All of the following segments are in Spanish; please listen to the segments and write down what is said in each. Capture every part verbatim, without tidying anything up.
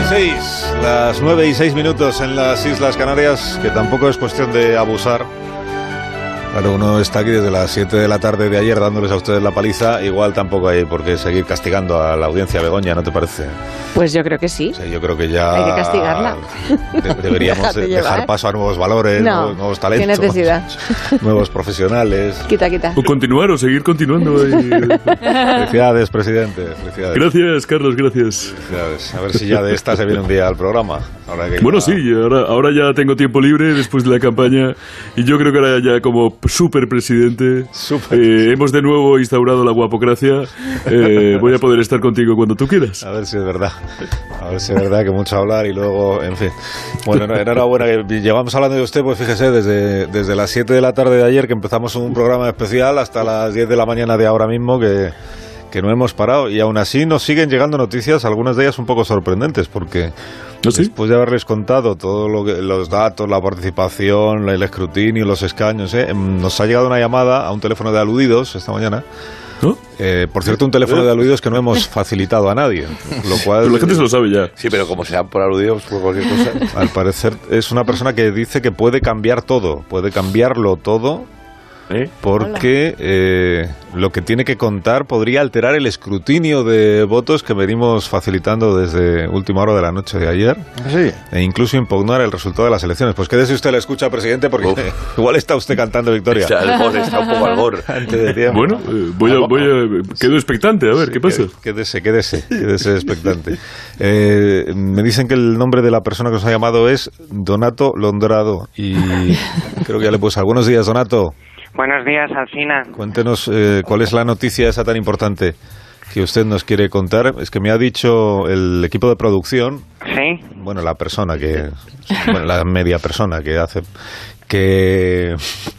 dieciséis, las nueve y seis minutos en las Islas Canarias, que tampoco es cuestión de abusar. Claro, uno está aquí desde las siete de la tarde de ayer dándoles a ustedes la paliza, igual tampoco hay por qué seguir castigando a la audiencia, Begoña, ¿no te parece? Pues yo creo que sí. Sí, yo creo que ya... Hay que castigarla. De, deberíamos de, dejar paso a nuevos valores, no, nuevos, nuevos talentos. ¿Qué necesidad? Nuevos profesionales. Quita, quita. O continuar o seguir continuando. Y... Felicidades, presidente. Felicidades. Gracias, Carlos, gracias. Felicidades. A ver si ya de esta se viene un día al programa. Ahora que bueno, ya... sí, ahora, ahora ya tengo tiempo libre después de la campaña y yo creo que ahora ya como súper presidente Super. eh, hemos de nuevo instaurado la guapocracia. Eh, voy a poder estar contigo cuando tú quieras. A ver si es verdad. A ver si es verdad que mucho hablar y luego, en fin. Bueno, enhorabuena. Que llevamos hablando de usted, pues fíjese, desde, desde las siete de la tarde de ayer que empezamos un programa especial hasta las diez de la mañana de ahora mismo que... que no hemos parado y aún así nos siguen llegando noticias, algunas de ellas un poco sorprendentes, porque ¿Ah, sí? después de haberles contado todos lo que, los datos, la participación, el escrutinio, los escaños, ¿eh? nos ha llegado una llamada a un teléfono de aludidos esta mañana. ¿No? Eh, por cierto, un teléfono de aludidos que no hemos facilitado a nadie, lo cual... Pero la gente se lo sabe ya. Sí, pero como sean por aludidos, por cualquier cosa... Al parecer es una persona que dice que puede cambiar todo, puede cambiarlo todo... ¿Eh? Porque eh, lo que tiene que contar podría alterar el escrutinio de votos que venimos facilitando desde última hora de la noche de ayer. Sí. E incluso impugnar el resultado de las elecciones. Pues quédese usted la escucha, presidente, porque Uf. igual está usted cantando victoria. Está, al gol, está un poco al gol. Antes de tiempo. Bueno, eh, voy a, voy a, quedo expectante, a ver, sí, ¿qué pasa? Quédese, quédese, quédese expectante. Eh, me dicen que el nombre de la persona que os ha llamado es Donato Londrado. Y creo que ya le puse. Buenos días, Donato. Buenos días, Alsina. Cuéntenos eh, cuál es la noticia esa tan importante que usted nos quiere contar. Es que me ha dicho el equipo de producción, sí, bueno, la persona que, bueno, la media persona que hace, que...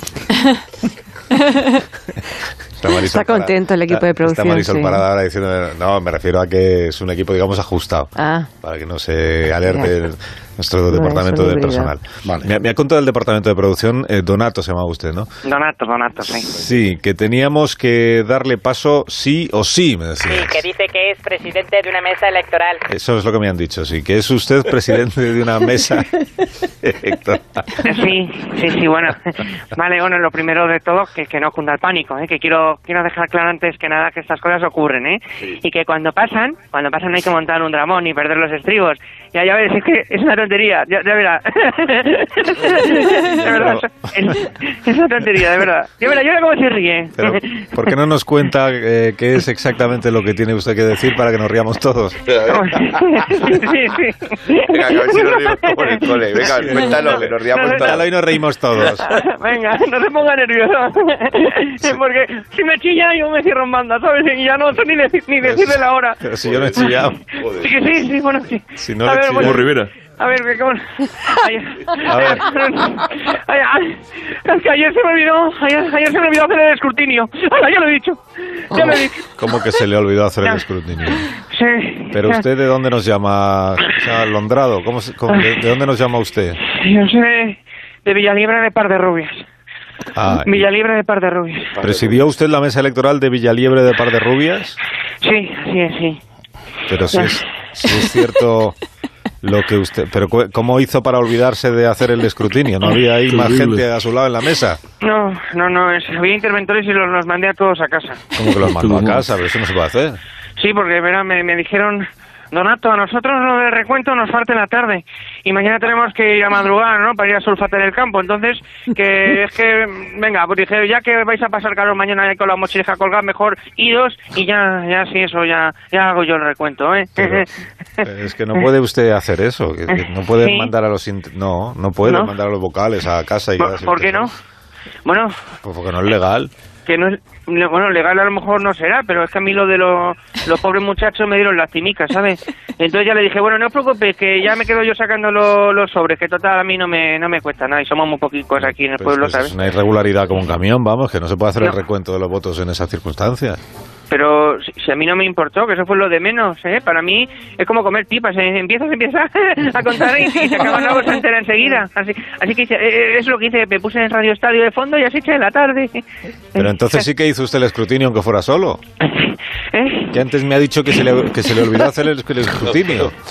Está, está contento el equipo de producción. Está Marisol sí. Parada ahora diciendo, no, me refiero a que es un equipo, digamos, ajustado, ah. para que no se alerte el, nuestro no, departamento de personal. Vale. Me, me ha contado el departamento de producción, eh, Donato se llama usted, ¿no? Donato, Donato, sí. Sí, que teníamos que darle paso sí o sí, me decía. Sí, que dice que es presidente de una mesa electoral. Eso es lo que me han dicho, sí, que es usted presidente de una mesa electoral. Sí, sí, sí, bueno. Vale, bueno, lo primero de todo, que, que no cunda el pánico, ¿eh? que quiero quiero dejar claro antes que nada que estas cosas ocurren, ¿eh? Sí. Y que cuando pasan, cuando pasan no hay que montar un dramón y perder los estribos. Ya, ya ves, es que es una tontería, ya, ya verá. De verdad, es, es una tontería, de verdad. Ya verá, yo verá cómo se ríe. Pero, ¿por qué no nos cuenta eh, qué es exactamente lo que tiene usted que decir para que nos riamos todos? Sí, sí. Venga, a ver si nos rimos por el cole. Venga, sí, cuéntalo, que nos riamos no, todos. Y nos reímos todos. Venga, no se ponga nervioso. Sí. Porque si me chilla yo me cierro en banda, ¿sabes? Y ya no sé ni, de, ni decirle la hora. Pero si yo no he chillado. Sí, que sí, sí, bueno, sí. Si no a ver, bueno, Rivera. A ver, ¿cómo? Ay, a ver. Ay, ay, es que ayer se me olvidó, ayer, ayer se me olvidó hacer el escrutinio. ¡Hala, ya lo he dicho! Ya lo he dicho. ¿Cómo que se le olvidó hacer ya. el escrutinio? Sí. ¿Pero usted de dónde nos llama? O sea, Londrado, ¿cómo, cómo, de, ¿de dónde nos llama usted? Yo soy de, de Villaliebre de Par de Rubias. Ah, Villaliebre de Par de Rubias. ¿Presidió usted la mesa electoral de Villaliebre de Par de Rubias? Sí, así es, sí. Pero si es, si es cierto lo que usted... ¿Pero cómo hizo para olvidarse de hacer el escrutinio? ¿No había ahí más gente a su lado en la mesa? No, no, no, es, había interventores y los, los mandé a todos a casa. ¿Cómo que los mandó a casa? Pero eso no se puede hacer. Sí, porque verá, me, me dijeron... Donato, a nosotros lo del recuento nos falta en la tarde y mañana tenemos que ir a madrugar, ¿no? Para ir a sulfatar el campo. Entonces, que es que, venga, pues dije, ya que vais a pasar calor mañana con la mochila colgada, mejor idos y ya, ya sí, eso, ya, ya hago yo el recuento, ¿eh? Pero, es que no puede usted hacer eso, que, que no puede ¿Sí? mandar a los... No, no puede ¿No? mandar a los vocales a casa y... ¿Por, ¿por qué no? Bueno... Pues porque no es legal. Que no es, bueno, legal a lo mejor no será, pero es que a mí lo de los, los pobres muchachos me dieron lastimicas, ¿sabes? Entonces ya le dije, bueno, no os preocupéis, que ya me quedo yo sacando los, los sobres, que total a mí no me, no me cuesta nada y somos muy poquitos aquí en el pues, pueblo, pues ¿sabes? Es una irregularidad como un camión, vamos, que no se puede hacer no. el recuento de los votos en esas circunstancias. Pero si, si a mí no me importó, que eso fue lo de menos, ¿eh? Para mí es como comer pipas, ¿eh? Empiezas, empiezas a contar y, y se acaba la bolsa entera enseguida. Así, así que eh, es lo que hice, me puse en Radio Estadio de fondo y así eché de la tarde. Pero entonces sí que hizo usted el escrutinio aunque fuera solo. ¿Eh? Que antes me ha dicho que se le, que se le olvidó hacer el, el escrutinio.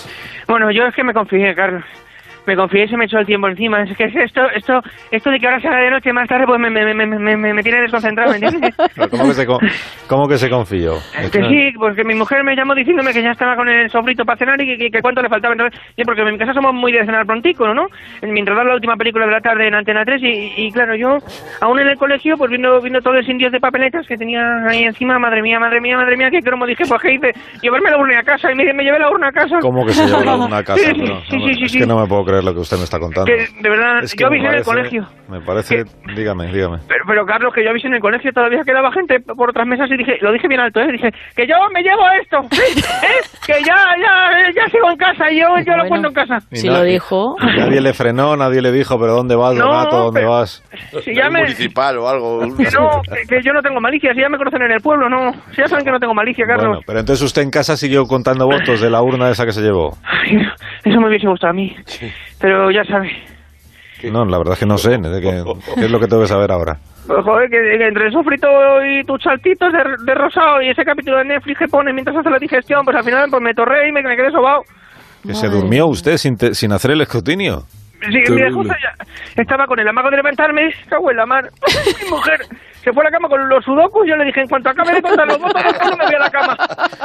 Bueno, yo es que me confié, Carlos. Me confié y se me echó el tiempo encima. Es que esto, esto, esto de que ahora se haga de noche más tarde, pues me, me, me, me, me, me tiene desconcentrado, ¿me entiendes? ¿Cómo que se, cómo que se confió? Que sí, porque mi mujer me llamó diciéndome que ya estaba con el sofrito para cenar y que, que cuánto le faltaba. Entonces, sí, porque en mi casa somos muy de cenar prontico, ¿no? Mientras da la última película de la tarde en Antena tres y, y claro, yo, aún en el colegio, pues viendo, viendo todos los indios de papeletas que tenía ahí encima, madre mía, madre mía, madre mía, que como dije, pues que hice, llevarme la urna a casa y me, me llevé la urna a casa. ¿Cómo que se llevó la urna a casa? Sí, sí, no, sí, no, sí, sí, es sí. que no me puedo creer lo que usted me está contando. Que, de verdad, es que yo avisé parece, en el colegio. Me parece, que, dígame, dígame. Pero, pero Carlos, que yo avisé en el colegio, todavía quedaba gente por otras mesas y dije, lo dije bien alto, ¿eh? Dije, que yo me llevo esto, ¿eh? Que ya, ya, ya sigo en casa y yo, yo bueno, lo cuento en casa. Si lo dijo. Nadie le frenó, nadie le dijo, pero ¿dónde vas, no, Donato? ¿Dónde pero, vas? Si ya me, municipal o algo. Que no, que, que yo no tengo malicia, si ya me conocen en el pueblo, no. Si ya saben que no tengo malicia, Carlos. Bueno, pero entonces usted en casa siguió contando votos de la urna esa que se llevó. Ay, eso me hubiese gustado a mí. Sí. Pero ya sabe. No, la verdad es que no sé, ¿de qué, qué es lo que tengo que saber ahora? Pues, joder, que, que entre el sofrito y tus saltitos de, de rosado y ese capítulo de Netflix que pone mientras hace la digestión, pues al final pues me torré y me, me quedé sobao. ¿Que se durmió usted sin, te, sin hacer el escrutinio? Sí, mira, justo ya estaba con el amago de levantarme, cago en la mar. Mi mujer se fue a la cama con los sudokus, yo le dije, en cuanto acabe de contar los votos, no me voy a la cama.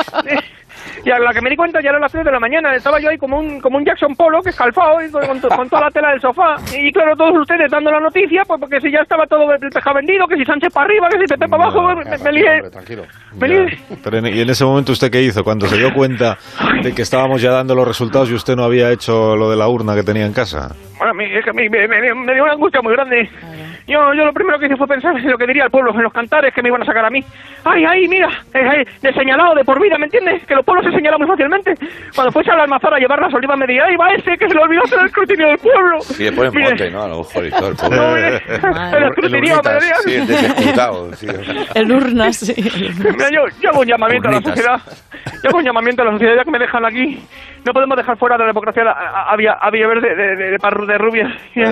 Y a la que me di cuenta ya eran las tres de la mañana, estaba yo ahí como un como un Jackson Polo, que escalfado, y con, con, con toda la tela del sofá. Y claro, todos ustedes dando la noticia, pues porque si ya estaba todo el teja vendido, que si Sánchez para arriba, que si Pepe para abajo, no, me, me lié. Hombre, tranquilo. Me lié. Pero en, ¿y en ese momento usted qué hizo? Cuando se dio cuenta de que estábamos ya dando los resultados y usted no había hecho lo de la urna que tenía en casa. Bueno, a mí, es que a mí me, me, me dio una angustia muy grande. Yo, yo lo primero que hice fue pensar en lo que diría el pueblo, en los cantares que me iban a sacar a mí. ¡Ay, ay, mira! Eh, de señalado de por vida, ¿me entiendes? Que los pueblos se señalan muy fácilmente. Cuando fuese a la almazara a llevar las olivas me diría, ¡ay, va ese que se le olvidó hacer el escrutinio del pueblo! Sí, después en monte, ¿no? A lo mejor y todo el pueblo. No, mire, el escrutinio me diría. Sí, el desejutado. Sí. El urnas, sí. Mira, yo, yo hago un llamamiento Urnitas. a la sociedad. Yo hago un llamamiento a la sociedad, ya que me dejan aquí. No podemos dejar fuera de la democracia a, a, a, a Villaverde de, de, de, de, de rubia.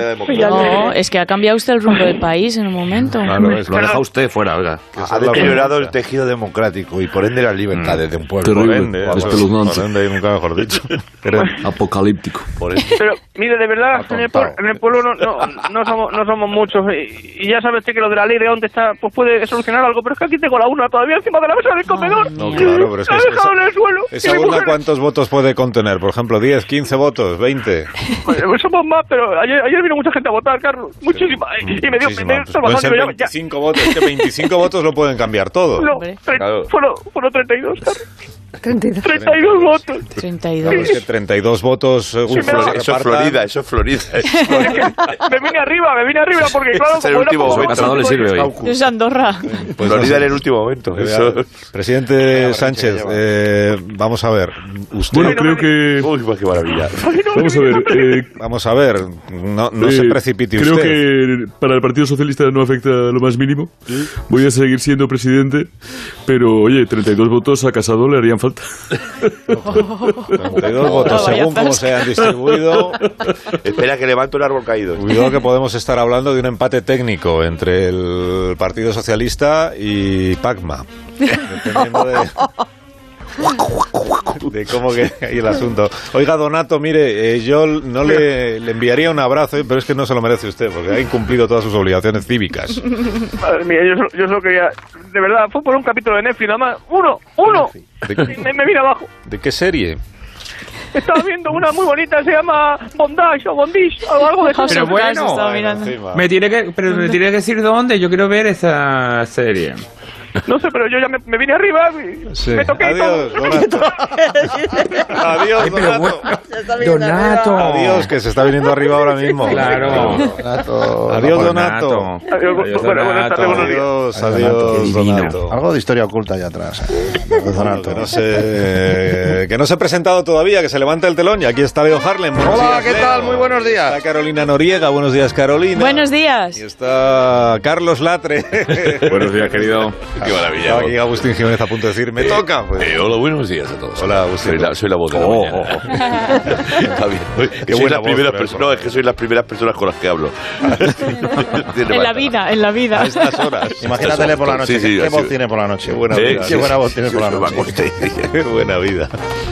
No, es que ha cambiado usted el rumbo del país en un momento. Claro, lo ha dejado usted fuera, oiga. Ha deteriorado el tejido democrático y por ende las libertades mm. de un pueblo. Terrible, por ende, espeluznante. Por ende, nunca mejor dicho. Pero, apocalíptico. Por Pero, mire, de verdad, en el, pueblo, en el pueblo no, no, no, somos, no somos muchos. Y, y ya sabe usted que lo de la ley de dónde está, pues puede solucionar algo. Pero es que aquí tengo la urna todavía encima de la mesa del comedor. No, claro, pero es que la he dejado esa, en el suelo. ¿Esa urna mujer... cuántos votos puede contener? Por ejemplo, diez, quince votos, veinte. Pues somos más, pero ayer, ayer vino mucha gente a votar, Carlos. Muchísima. Y, y me dio, me dio pues pueden ser veinticinco votos, es que veinticinco votos lo pueden cambiar todo. No, claro. fueron, fueron treinta y dos, Carlos. treinta y dos. treinta y dos votos. treinta y dos. Claro, es que treinta y dos votos según sí, Florida, eso es Florida, eso es Florida. me vine arriba, me vine arriba porque claro, es el último momento. Casado le sirve hoy. Es Andorra. Pues Florida en el último momento. Eso. Presidente Sánchez, eh, vamos a ver. Usted bueno, creo que... Uy, qué maravilla. Vamos a ver. Eh, vamos a ver, no, no eh, se precipite creo usted. Creo que para el Partido Socialista no afecta lo más mínimo. ¿Sí? Voy a seguir siendo presidente, pero oye, treinta y dos votos a Casado le harían falta. treinta y dos votos, según cómo se han distribuido. Espera que levante un árbol caído. Cuidado que podemos estar hablando de un empate técnico entre el Partido Socialista y Pacma. Dependiendo de... de cómo que hay el asunto. Oiga, Donato, mire, eh, yo no le, le enviaría un abrazo, pero es que no se lo merece usted, porque ha incumplido todas sus obligaciones cívicas. Madre mía, yo, yo solo quería... De verdad, fue por un capítulo de Netflix, nada más. Uno, uno. ¿De, me, me vine abajo. ¿De qué serie? Estaba viendo una muy bonita, se llama Bondage o Bondish o algo de eso. Pero bueno, me tiene que, pero me tiene que decir dónde. Yo quiero ver esa serie. No sé, pero yo ya me, me vine arriba y sí. me toqué. Adiós, Donato. Adiós, Ay, Donato. Donato. Adiós, que se está viniendo arriba ahora mismo. Claro. Donato. Adiós, Donato. Adiós, Adiós, adiós, Donato. Algo de historia oculta allá atrás. Donato. Que no se, que no se ha presentado todavía, que se levanta el telón y aquí está Leo Harlem. Hola, días, ¿qué Leo. tal? Muy buenos días. Está Carolina Noriega. Buenos días, Carolina. Buenos días. Y está Carlos Latre. Buenos días, querido. Qué maravilla. Estaba aquí Agustín Jiménez a punto de decir, me toca. Pues. Eh, hola, buenos días a todos. Hola, Agustín. Soy la, soy la voz de la oh, mañana. Oh, oh. Está bien. Qué soy buena las primeras voz, personas, no, es que soy las primeras personas con las que hablo. En la vida, en la vida. A estas horas. Imagínatele por la noche. Sí, sí, ¿Qué voz tiene por la noche? Qué buena ¿Eh? vida. Qué buena voz tiene por la noche. Qué buena vida.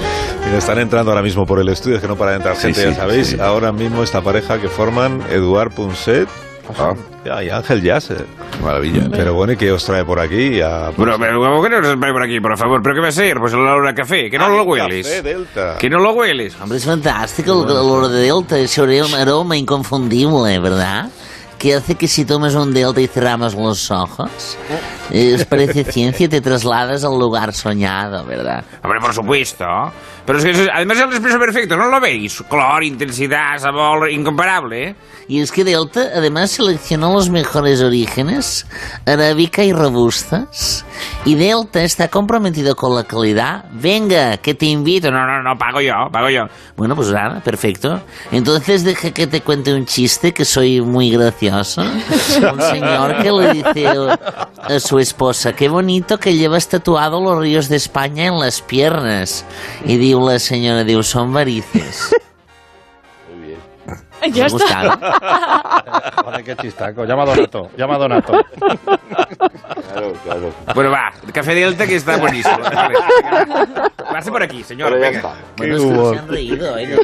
Mira, están entrando ahora mismo por el estudio, es que no para de entrar gente, sí, sí, ya sabéis. Sí. Ahora mismo esta pareja que forman Eduard Punset ah. y Ángel Yasser. Maravilla. Pero bueno, ¿y qué os trae por aquí? A... Pero, pero, ¿cómo que no os trae por aquí, por favor? ¿Pero qué va a ser? Pues el olor a café, que no ah, lo hueles. Café Delta. Que no lo hueles. Hombre, es fantástico el olor de Delta, ese aroma inconfundible, ¿verdad? Que hace que si tomas un Delta y cerramos los ojos, eh, parece ciencia y te trasladas al lugar soñado, ¿verdad? Hombre, por supuesto. Pero es que es, además es el expreso perfecto, ¿no lo veis? Color, intensidad, sabor, incomparable, ¿eh? Y es que Delta además seleccionó los mejores orígenes, arábica y robustas. Y Delta está comprometido con la calidad. Venga, que te invito. No, no, no, pago yo, pago yo. Bueno, pues nada, perfecto. Entonces deja que te cuente un chiste, que soy muy gracioso. Un señor que le dice a su esposa, qué bonito que llevas tatuado los ríos de España en las piernas. Y diu la señora, diu, son varices. Muy bien. Ya está. Joder, qué chistaco. Llama a Donato, llama a Donato. Claro, claro. Bueno, va, café Delta que está buenísimo. Pase por aquí, señor. Pero ya venga. está. Bueno, es que se han reído, ¿eh?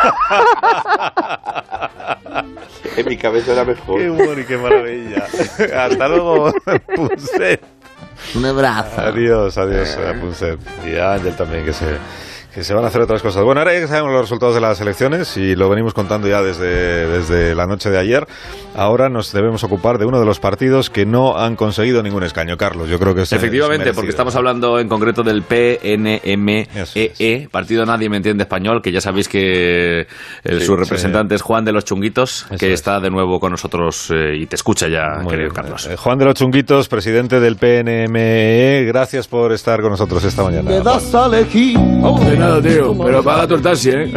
En mi cabeza era mejor. Qué humor y qué maravilla. Hasta luego, Punset. Un abrazo. Adiós, adiós, Punset. Y a Ángel también, que se... que se van a hacer otras cosas. Bueno, ahora ya que sabemos los resultados de las elecciones y lo venimos contando ya desde, desde la noche de ayer, ahora nos debemos ocupar de uno de los partidos que no han conseguido ningún escaño. Carlos, yo creo que es efectivamente, es porque estamos hablando en concreto del P N M E E, Partido Nadie Me Entiende Español, que ya sabéis que el, sí, su representante sí. es Juan de los Chunguitos, Eso que es. está de nuevo con nosotros eh, y te escucha ya, Muy querido bien. Carlos. Eh, Juan de los Chunguitos, presidente del P N M E E, gracias por estar con nosotros esta mañana. Me das a elegir. Nada, tío, pero paga tu taxi, ¿eh?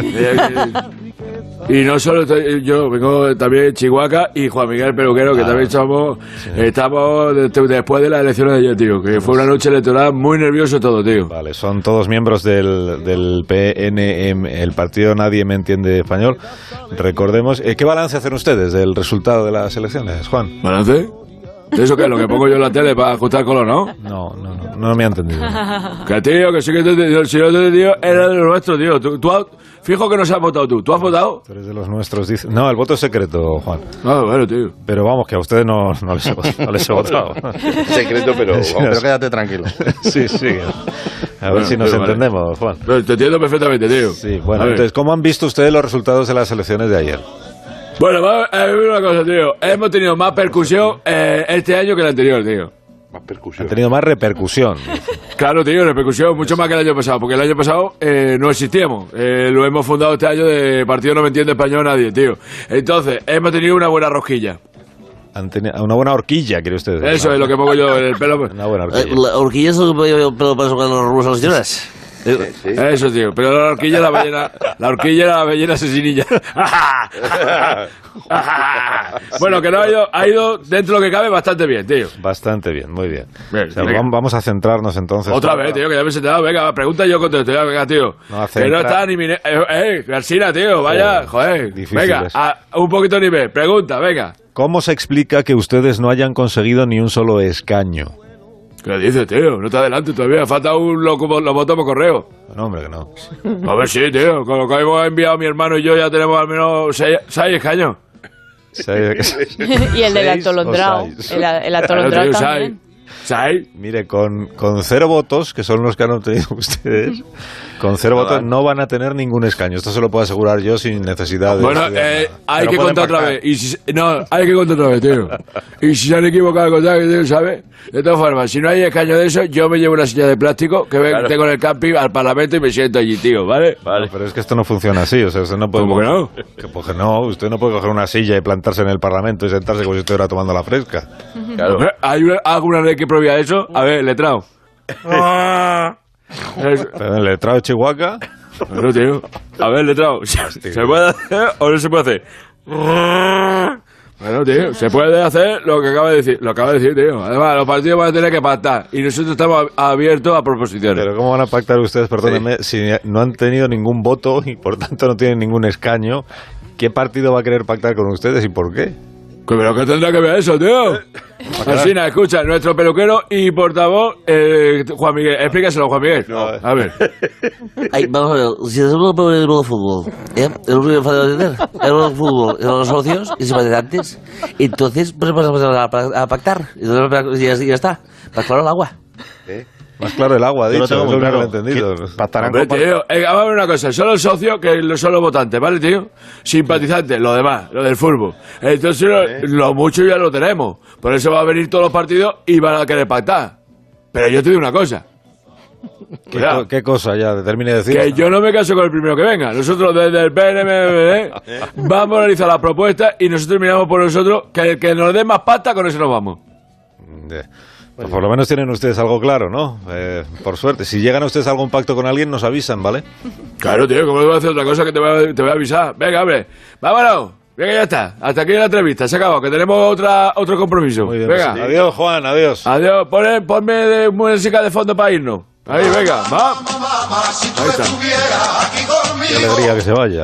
Y no solo estoy, yo, vengo también Chihuahua y Juan Miguel Peluquero, que ah, también estamos, sí. estamos después de las elecciones de ayer, tío, que fue una noche electoral muy nervioso todo, tío. Vale, son todos miembros del, del P N M, el partido Nadie Me Entiende Español. Recordemos, ¿qué balance hacen ustedes del resultado de las elecciones, Juan? ¿Balance? ¿Eso qué es lo que pongo yo en la tele para ajustar el color, no? No, no, no, no me ha entendido. Que tío, que sí que te he entendido. Si no te he entendido, era de los nuestros, tío. Tú, tú has, fijo que no se has votado tú. ¿Tú has votado? Tú eres de los nuestros, dice. No, el voto es secreto, Juan. Ah, bueno, tío. Pero vamos, que a ustedes no, no, les, he, no les he votado. Secreto, pero, vamos, pero quédate tranquilo. Sí, sí. A ver bueno, si nos tío, entendemos, vale. Juan. Pero te entiendo perfectamente, tío. Sí, bueno, entonces, ¿cómo han visto ustedes los resultados de las elecciones de ayer? Bueno, vamos a ver una cosa, tío. Hemos tenido más percusión eh, este año que el anterior, tío. Más percusión. Han tenido más repercusión. Claro, tío, repercusión, mucho más que el año pasado. Porque el año pasado eh, no existíamos. Eh, lo hemos fundado este año de Partido No Me Entiende Español Nadie, tío. Entonces, hemos tenido una buena rosquilla. Han tenido una buena horquilla, quiere usted decir. Eso ¿no? es lo que pongo yo en el pelo. Una buena horquilla. Eh, la horquilla es lo que pongo yo en el pelo para sacar los rusos a las señoras. Sí, sí. Eso, tío. Pero la horquilla la ballena, la horquilla la ballena asesinilla. Bueno, que no ha ido, ha ido dentro de lo que cabe bastante bien, tío. Bastante bien, muy bien. bien o sea, vamos a centrarnos entonces. Otra para... vez, tío, que ya me he sentado. Venga, pregunta y yo contesto. Venga, tío. No que no está ni mi... Eh, eh, Garcina, tío, vaya. Joder. Venga, a, un poquito de nivel. Pregunta, venga. ¿Cómo se explica que ustedes no hayan conseguido ni un solo escaño? ¿Qué dices, tío? No te adelantes todavía. Falta un lo, lo voto por correo. No, hombre, que no. A ver, sí, tío. Con lo que hemos enviado mi hermano y yo ya tenemos al menos seis, seis escaños. Y el del atolondrado. El, el atolondrado claro, también. ¿Seis? Mire, con, con cero votos, que son los que han obtenido ustedes, con cero votos no van a tener ningún escaño. Esto se lo puedo asegurar yo sin necesidad de... Bueno, eh, hay que contar otra vez. Y si, no, hay que contar otra vez, tío. Y si se han equivocado con contar, tío, ¿sabes? De todas formas, si no hay escaño de eso, yo me llevo una silla de plástico que claro. tengo en el camping al Parlamento y me siento allí, tío, ¿vale? Vale. No, pero es que esto no funciona así, o sea, usted no puede... ¿Cómo que no? Que, porque no, usted no puede coger una silla y plantarse en el Parlamento y sentarse como si estuviera tomando la fresca. Claro. ¿Hay una, alguna ley que prohíba eso? A ver, letrado. ¿Pero el letrado de Chihuahua? No, tío. A ver, letrado. ¿Se puede hacer o no se puede hacer? Bueno, tío, se puede hacer lo que acaba de decir. Lo acaba de decir, tío. Además, los partidos van a tener que pactar. Y nosotros estamos abiertos a proposiciones. Pero ¿cómo van a pactar ustedes, perdónenme, sí. si no han tenido ningún voto y por tanto no tienen ningún escaño? ¿Qué partido va a querer pactar con ustedes y por qué? ¿Pero qué tendrá que ver eso, tío? Alsina, escucha, nuestro peluquero y portavoz, eh, Juan Miguel, explícaselo, Juan Miguel. No. A ver. Ay, vamos a ver, si hacemos por el fútbol, ¿eh? El único que falta entender, el fútbol, los socios y simpatizantes, entonces pues pasamos a, a pactar, y ya, ya está, más claro el agua. ¿Eh? Más claro el agua, dicho, no tengo claro entendido. Hombre, tío, eh, vamos a ver una cosa, son los socios que son los votantes, ¿vale, tío? Simpatizantes, lo demás, lo del fútbol. Entonces, ¿Eh? lo, lo mucho ya lo tenemos. Por eso va a venir todos los partidos y van a querer pactar. Pero yo te digo una cosa. ¿Qué, co ¿Qué cosa ya? Termine de decir. Que yo no me caso con el primero que venga. Nosotros desde el P N M vamos a analizar las propuestas y nosotros miramos por nosotros que el que nos dé más pasta, con eso nos vamos. De... Pues por lo menos tienen ustedes algo claro, ¿no? Eh, por suerte. Si llegan ustedes a algún pacto con alguien, nos avisan, ¿vale? Claro, tío, ¿cómo te voy a hacer otra cosa que te voy a, te voy a avisar? Venga, hombre, vámonos. Venga, ya está. Hasta aquí la entrevista. Se acabó, que tenemos otra otro compromiso. Muy bien, venga. Pues, adiós, Juan, adiós. Adiós. Ponme, ponme de música de fondo para irnos. Ahí, venga, va. Ahí está. Qué alegría que se vaya.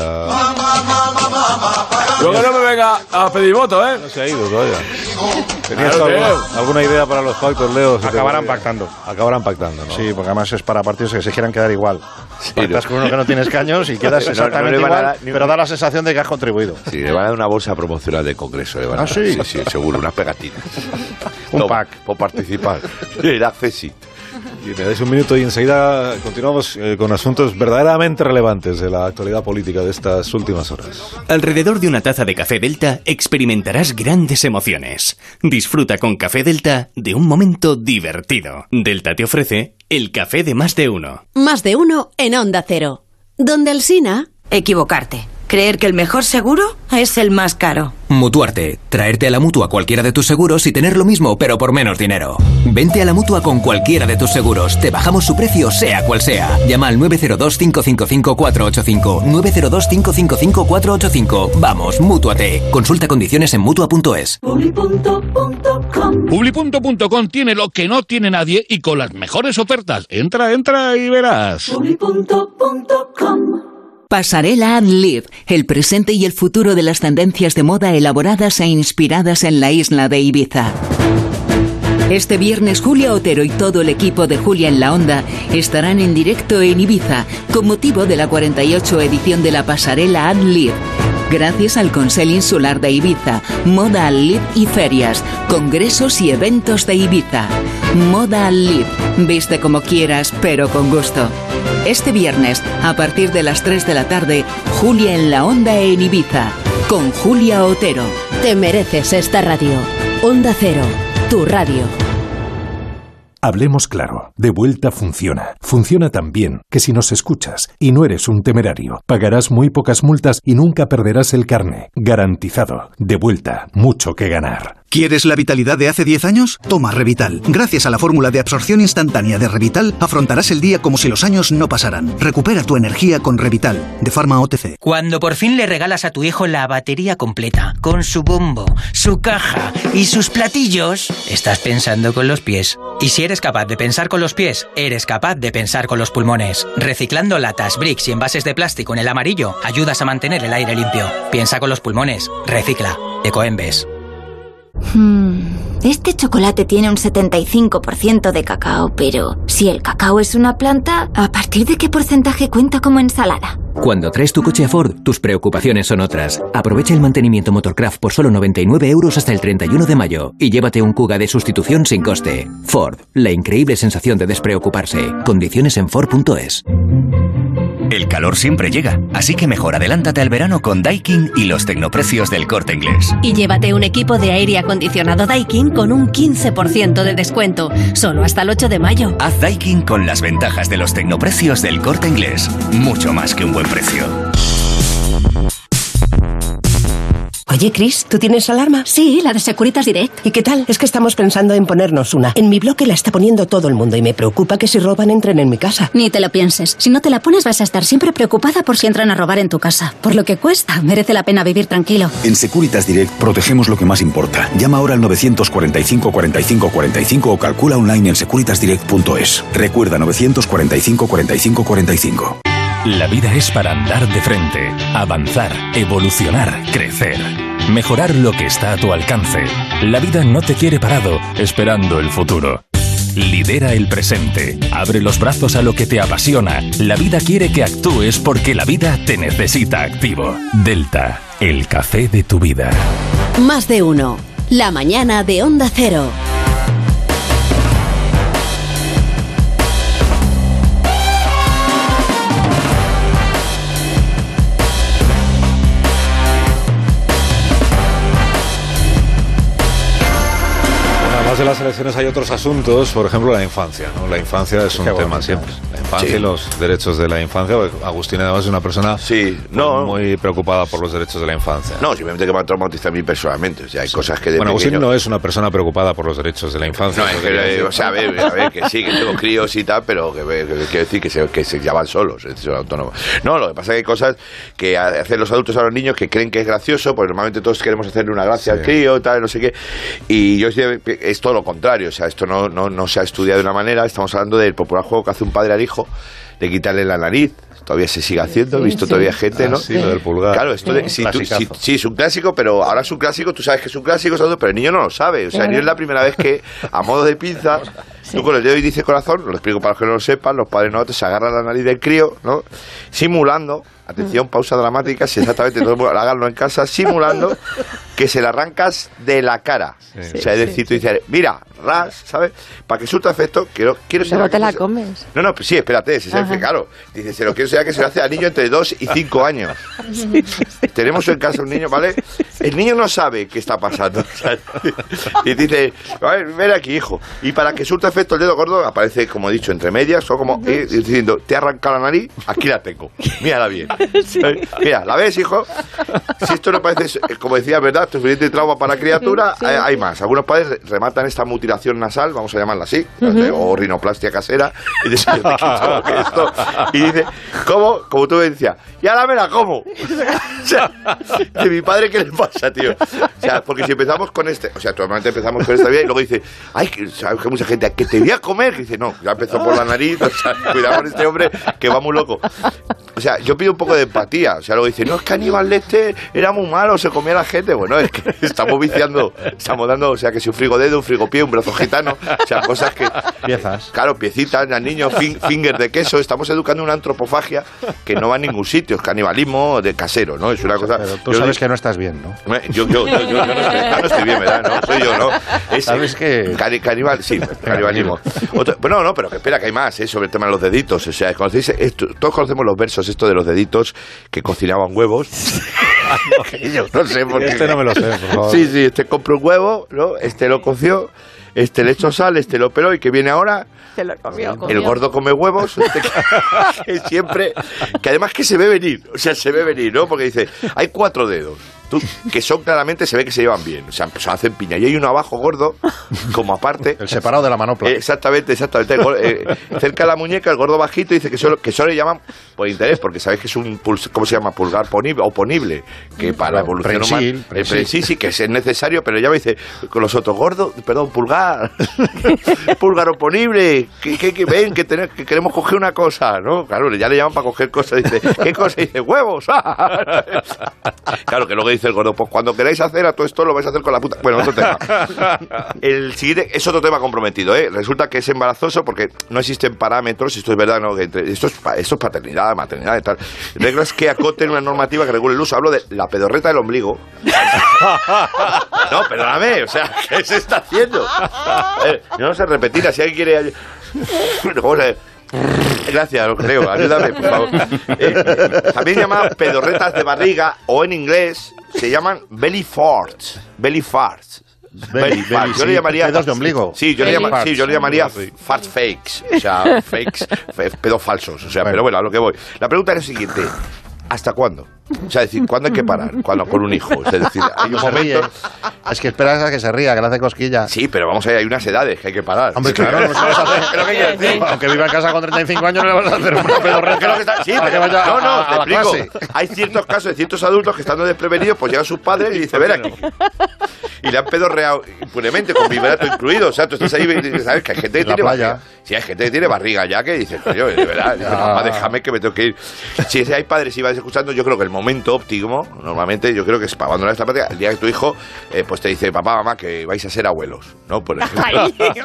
Luego no me venga a pedir votos, ¿eh? No se ha ido todavía. ¿Tenías claro, alguna, alguna idea para los pactos, Leo? Si Acabarán pactando. Acabarán pactando, ¿no? Sí, porque además es para partidos que se quieran quedar igual. Sí, Pactas no. con uno que no tiene escaños y quedas exactamente no, no igual, dar, pero da la sensación de que has contribuido. Sí, le van a dar una bolsa promocional del Congreso. Le van a ¿Ah, sí? Sí, sí, seguro, unas pegatinas. Un pack. Por participar. El accesi. Y me dais un minuto y enseguida continuamos eh, con asuntos verdaderamente relevantes de la actualidad política de estas últimas horas. Alrededor de una taza de café Delta experimentarás grandes emociones. Disfruta con Café Delta de un momento divertido. Delta te ofrece el café de Más de Uno. Más de Uno en Onda Cero. Donde Alsina... Equivocarte. Creer que el mejor seguro es el más caro. Mutuarte. Traerte a la Mutua cualquiera de tus seguros y tener lo mismo, pero por menos dinero. Vente a la Mutua con cualquiera de tus seguros. Te bajamos su precio, sea cual sea. Llama al nueve cero dos, cinco cinco cinco, cuatro ocho cinco. nueve cero dos, cinco cinco cinco, cuatro ocho cinco. Vamos, Mútuate. Consulta condiciones en Mutua punto es. Publi punto com Publi punto com tiene lo que no tiene nadie y con las mejores ofertas. Entra, entra y verás. Publi punto com Pasarela and Live, el presente y el futuro de las tendencias de moda elaboradas e inspiradas en la isla de Ibiza. Este viernes Julia Otero y todo el equipo de Julia en la Onda estarán en directo en Ibiza con motivo de la cuarenta y ocho edición de la Pasarela and Live. Gracias al Consell Insular de Ibiza, Moda al Live y ferias, congresos y eventos de Ibiza. Moda al Live, viste como quieras, pero con gusto. Este viernes, a partir de las tres de la tarde, Julia en la Onda en Ibiza, con Julia Otero. Te mereces esta radio. Onda Cero, tu radio. Hablemos claro, De Vuelta funciona. Funciona tan bien que si nos escuchas y no eres un temerario, pagarás muy pocas multas y nunca perderás el carné. Garantizado. De Vuelta, mucho que ganar. ¿Quieres la vitalidad de hace diez años? Toma Revital. Gracias a la fórmula de absorción instantánea de Revital, afrontarás el día como si los años no pasaran. Recupera tu energía con Revital, de Pharma O T C. Cuando por fin le regalas a tu hijo la batería completa, con su bombo, su caja y sus platillos, estás pensando con los pies. Y si eres capaz de pensar con los pies, eres capaz de pensar con los pulmones. Reciclando latas, bricks y envases de plástico en el amarillo, ayudas a mantener el aire limpio. Piensa con los pulmones. Recicla. Ecoembes. Hmm, este chocolate tiene un setenta y cinco por ciento de cacao, pero si el cacao es una planta, ¿a partir de qué porcentaje cuenta como ensalada? Cuando traes tu coche a Ford, tus preocupaciones son otras. Aprovecha el mantenimiento Motorcraft por solo noventa y nueve euros hasta el treinta y uno de mayo y llévate un Kuga de sustitución sin coste. Ford, la increíble sensación de despreocuparse. Condiciones en Ford punto es. El calor siempre llega, así que mejor adelántate al verano con Daikin y los tecnoprecios del Corte Inglés. Y llévate un equipo de aire acondicionado Daikin con un quince por ciento de descuento, solo hasta el ocho de mayo. Haz Daikin con las ventajas de los tecnoprecios del Corte Inglés. Mucho más que un buen precio. Oye, Chris, ¿tú tienes alarma? Sí, la de Securitas Direct. ¿Y qué tal? Es que estamos pensando en ponernos una. En mi bloque la está poniendo todo el mundo y me preocupa que si roban entren en mi casa. Ni te lo pienses. Si no te la pones vas a estar siempre preocupada por si entran a robar en tu casa. Por lo que cuesta, merece la pena vivir tranquilo. En Securitas Direct protegemos lo que más importa. Llama ahora al novecientos cuarenta y cinco, cuarenta y cinco, cuarenta y cinco o calcula online en securitas direct punto es. Recuerda novecientos cuarenta y cinco, cuarenta y cinco, cuarenta y cinco. La vida es para andar de frente, avanzar, evolucionar, crecer. Mejorar lo que está a tu alcance. La vida no te quiere parado, esperando el futuro. Lidera el presente. Abre los brazos a lo que te apasiona. La vida quiere que actúes porque la vida te necesita activo. Delta, el café de tu vida. Más de uno. La mañana de Onda Cero. De las elecciones hay otros asuntos, por ejemplo la infancia, ¿no? La infancia es un Qué tema bueno, siempre. La infancia sí. y los derechos de la infancia. Agustín además es una persona sí, no, muy preocupada por los derechos de la infancia. No, simplemente que me ha traumatizado a mí personalmente. O sea, hay sí. cosas que de Bueno, pequeño... Agustín no es una persona preocupada por los derechos de la infancia. No, es que, o sea, a ver, a ver, que sí, que tengo críos y tal, pero que, que, que quiero decir que se, que se ya van solos, es decir, son autónomos. No, lo que pasa es que hay cosas que hacen los adultos a los niños que creen que es gracioso, porque normalmente todos queremos hacerle una gracia sí. al crío, tal, no sé qué. Y yo es todo lo contrario, o sea, esto no, no, no se ha estudiado de una manera. Estamos hablando del popular juego que hace un padre al hijo de quitarle la nariz. Todavía se sigue haciendo, he visto sí, todavía gente, ¿no? Ah, sí, lo del pulgar. Claro, esto de, si tú, si, sí, es un clásico, pero ahora es un clásico, tú sabes que es un clásico, pero el niño no lo sabe. O sea, el niño es la primera vez que, a modo de pinza, sí. tú con el dedo índice corazón, lo explico para los que no lo sepan, los padres no se agarran la nariz del crío, ¿no? Simulando, atención, pausa dramática, si exactamente todo el mundo, háganlo en casa, simulando que se le arrancas de la cara. Sí, o sea, es decir, sí, tú dices, mira, ras, ¿sabes? Para que surta efecto, quiero, quiero Pero no te la comes. No, no, pues sí, espérate, se sabe, claro. Dice, se lo quiero enseñar que se lo hace al niño entre dos y cinco años. Sí, sí. Tenemos en casa un niño, ¿vale? El niño no sabe qué está pasando. ¿Sabes? Y dice, a ver, ven aquí, hijo. Y para que surta efecto el dedo gordo, aparece, como he dicho, entre medias, o como eh, diciendo, te he arrancado la nariz, aquí la tengo. Mírala bien. Sí. Mira, ¿la ves, hijo? Si esto no parece, como decía, ¿verdad? Suficiente trauma para la criatura, sí, sí. Hay, hay más. Algunos padres rematan esta mutilación nasal, vamos a llamarla así, uh-huh. o rinoplastia casera, y dice, yo te quito esto. Y dice, ¿cómo? Como tú me decías, y ahora me la como. O sea, de mi padre, ¿qué le pasa, tío? O sea, porque si empezamos con este, o sea, normalmente empezamos con esta vida y luego dice, ay, que, sabes que mucha gente, que te voy a comer, que dice, no, ya empezó por la nariz, o sea, cuidado con este hombre que va muy loco. O sea, yo pido un poco de empatía, o sea, luego dice, no, es que Aníbal Lecter era muy malo, se comía a la gente. Bueno, es que estamos viciando, estamos dando, o sea, que si un frigodedo, un frigopié, un brazo gitano, o sea, cosas que... Piezas. Claro, piecitas, al niño, fin, finger de queso, estamos educando una antropofagia que no va a ningún sitio, es canibalismo de casero, ¿no? Es una cosa... Pero tú sabes digo, que no estás bien, ¿no? Yo, yo, yo, yo, yo no, estoy, no estoy bien, ¿verdad? No, soy yo, ¿no? Es, ¿Sabes qué? Cani, canibal, sí, canibalismo. Otro, bueno, no, pero que espera, que hay más, ¿eh? Sobre el tema de los deditos, o sea, conocéis esto, todos conocemos los versos, esto de los deditos que cocinaban huevos. Yo no sé por qué. Este no me lo sé, por favor. Sí, sí, este compró un huevo, ¿no? Este lo coció, este le echó sal, este lo peló y que viene ahora... Se lo comió. El gordo come huevos, este que, que siempre... Que además que se ve venir, o sea, se ve venir, ¿no? Porque dice, hay cuatro dedos. Tú, que son claramente, se ve que se llevan bien, o sea, pues hacen piña, y hay uno abajo gordo, como aparte, el separado de la manopla, eh, exactamente, exactamente, el, eh, cerca de la muñeca, el gordo bajito, dice que solo, que solo le llaman por interés, porque sabéis que es un, puls, ¿cómo se llama? Pulgar ponible, oponible, que para la evolución humana, el sí, sí, que es necesario, pero ya me dice, con los otros, gordo, perdón, pulgar, pulgar oponible, que, que, que ven, que, tenemos, que queremos coger una cosa, ¿no? Claro, ya le llaman para coger cosas, dice, ¿qué cosa? Dice, huevos, claro, que luego dice el gordo, pues cuando queráis hacer a todo esto lo vais a hacer con la puta... Bueno, otro tema. El siguiente es otro tema comprometido, ¿eh? Resulta que es embarazoso porque no existen parámetros, esto es verdad, ¿no? Esto es, esto es paternidad, maternidad y tal. Reglas que acoten una normativa que regule el uso. Hablo de la pedorreta del ombligo. No, perdóname, o sea, ¿qué se está haciendo? Eh, no sé repetir, si alguien quiere... ¿Cómo se...? Gracias, creo, ayúdame, por favor. Eh, también llamadas pedorretas de barriga, o en inglés se llaman belly farts. Belly farts. Belly, belly, yo sí, le llamaría pedos de ombligo. Sí, yo le llamaría, sí, yo le llamaría fart fakes, o sea, fakes, pedos falsos, o sea, bueno. Pero bueno, a lo que voy. La pregunta es la siguiente: ¿hasta cuándo? O sea, es decir, ¿cuándo hay que parar? Cuando con un hijo. Es decir, hay un momento... Es que esperas a que se ría, que le hace cosquilla. Sí, pero vamos a ver, hay unas edades que hay que parar. Hombre, claro, no se vas a hacer. ¿Qué quieres decir? Aunque viva en casa con treinta y cinco años, no le vas a hacer una pedorreta. Sí, pero vaya no, no, te explico. Hay ciertos casos de ciertos adultos que estando desprevenidos, pues llegan sus padres y dicen, ven aquí. Y le han pedorreado impunemente, con vibrato incluido. O sea, tú estás ahí y sabes que hay gente que tiene barriga. Sí, hay gente que tiene barriga ya que dice, coño, de verdad, mamá, déjame que me tengo que ir. Si hay padres y vais escuchando, yo creo que el momento óptimo, normalmente yo creo que es para abandonar esta práctica, el día que tu hijo eh, pues te dice, papá, mamá, que vais a ser abuelos, ¿no? Por ejemplo.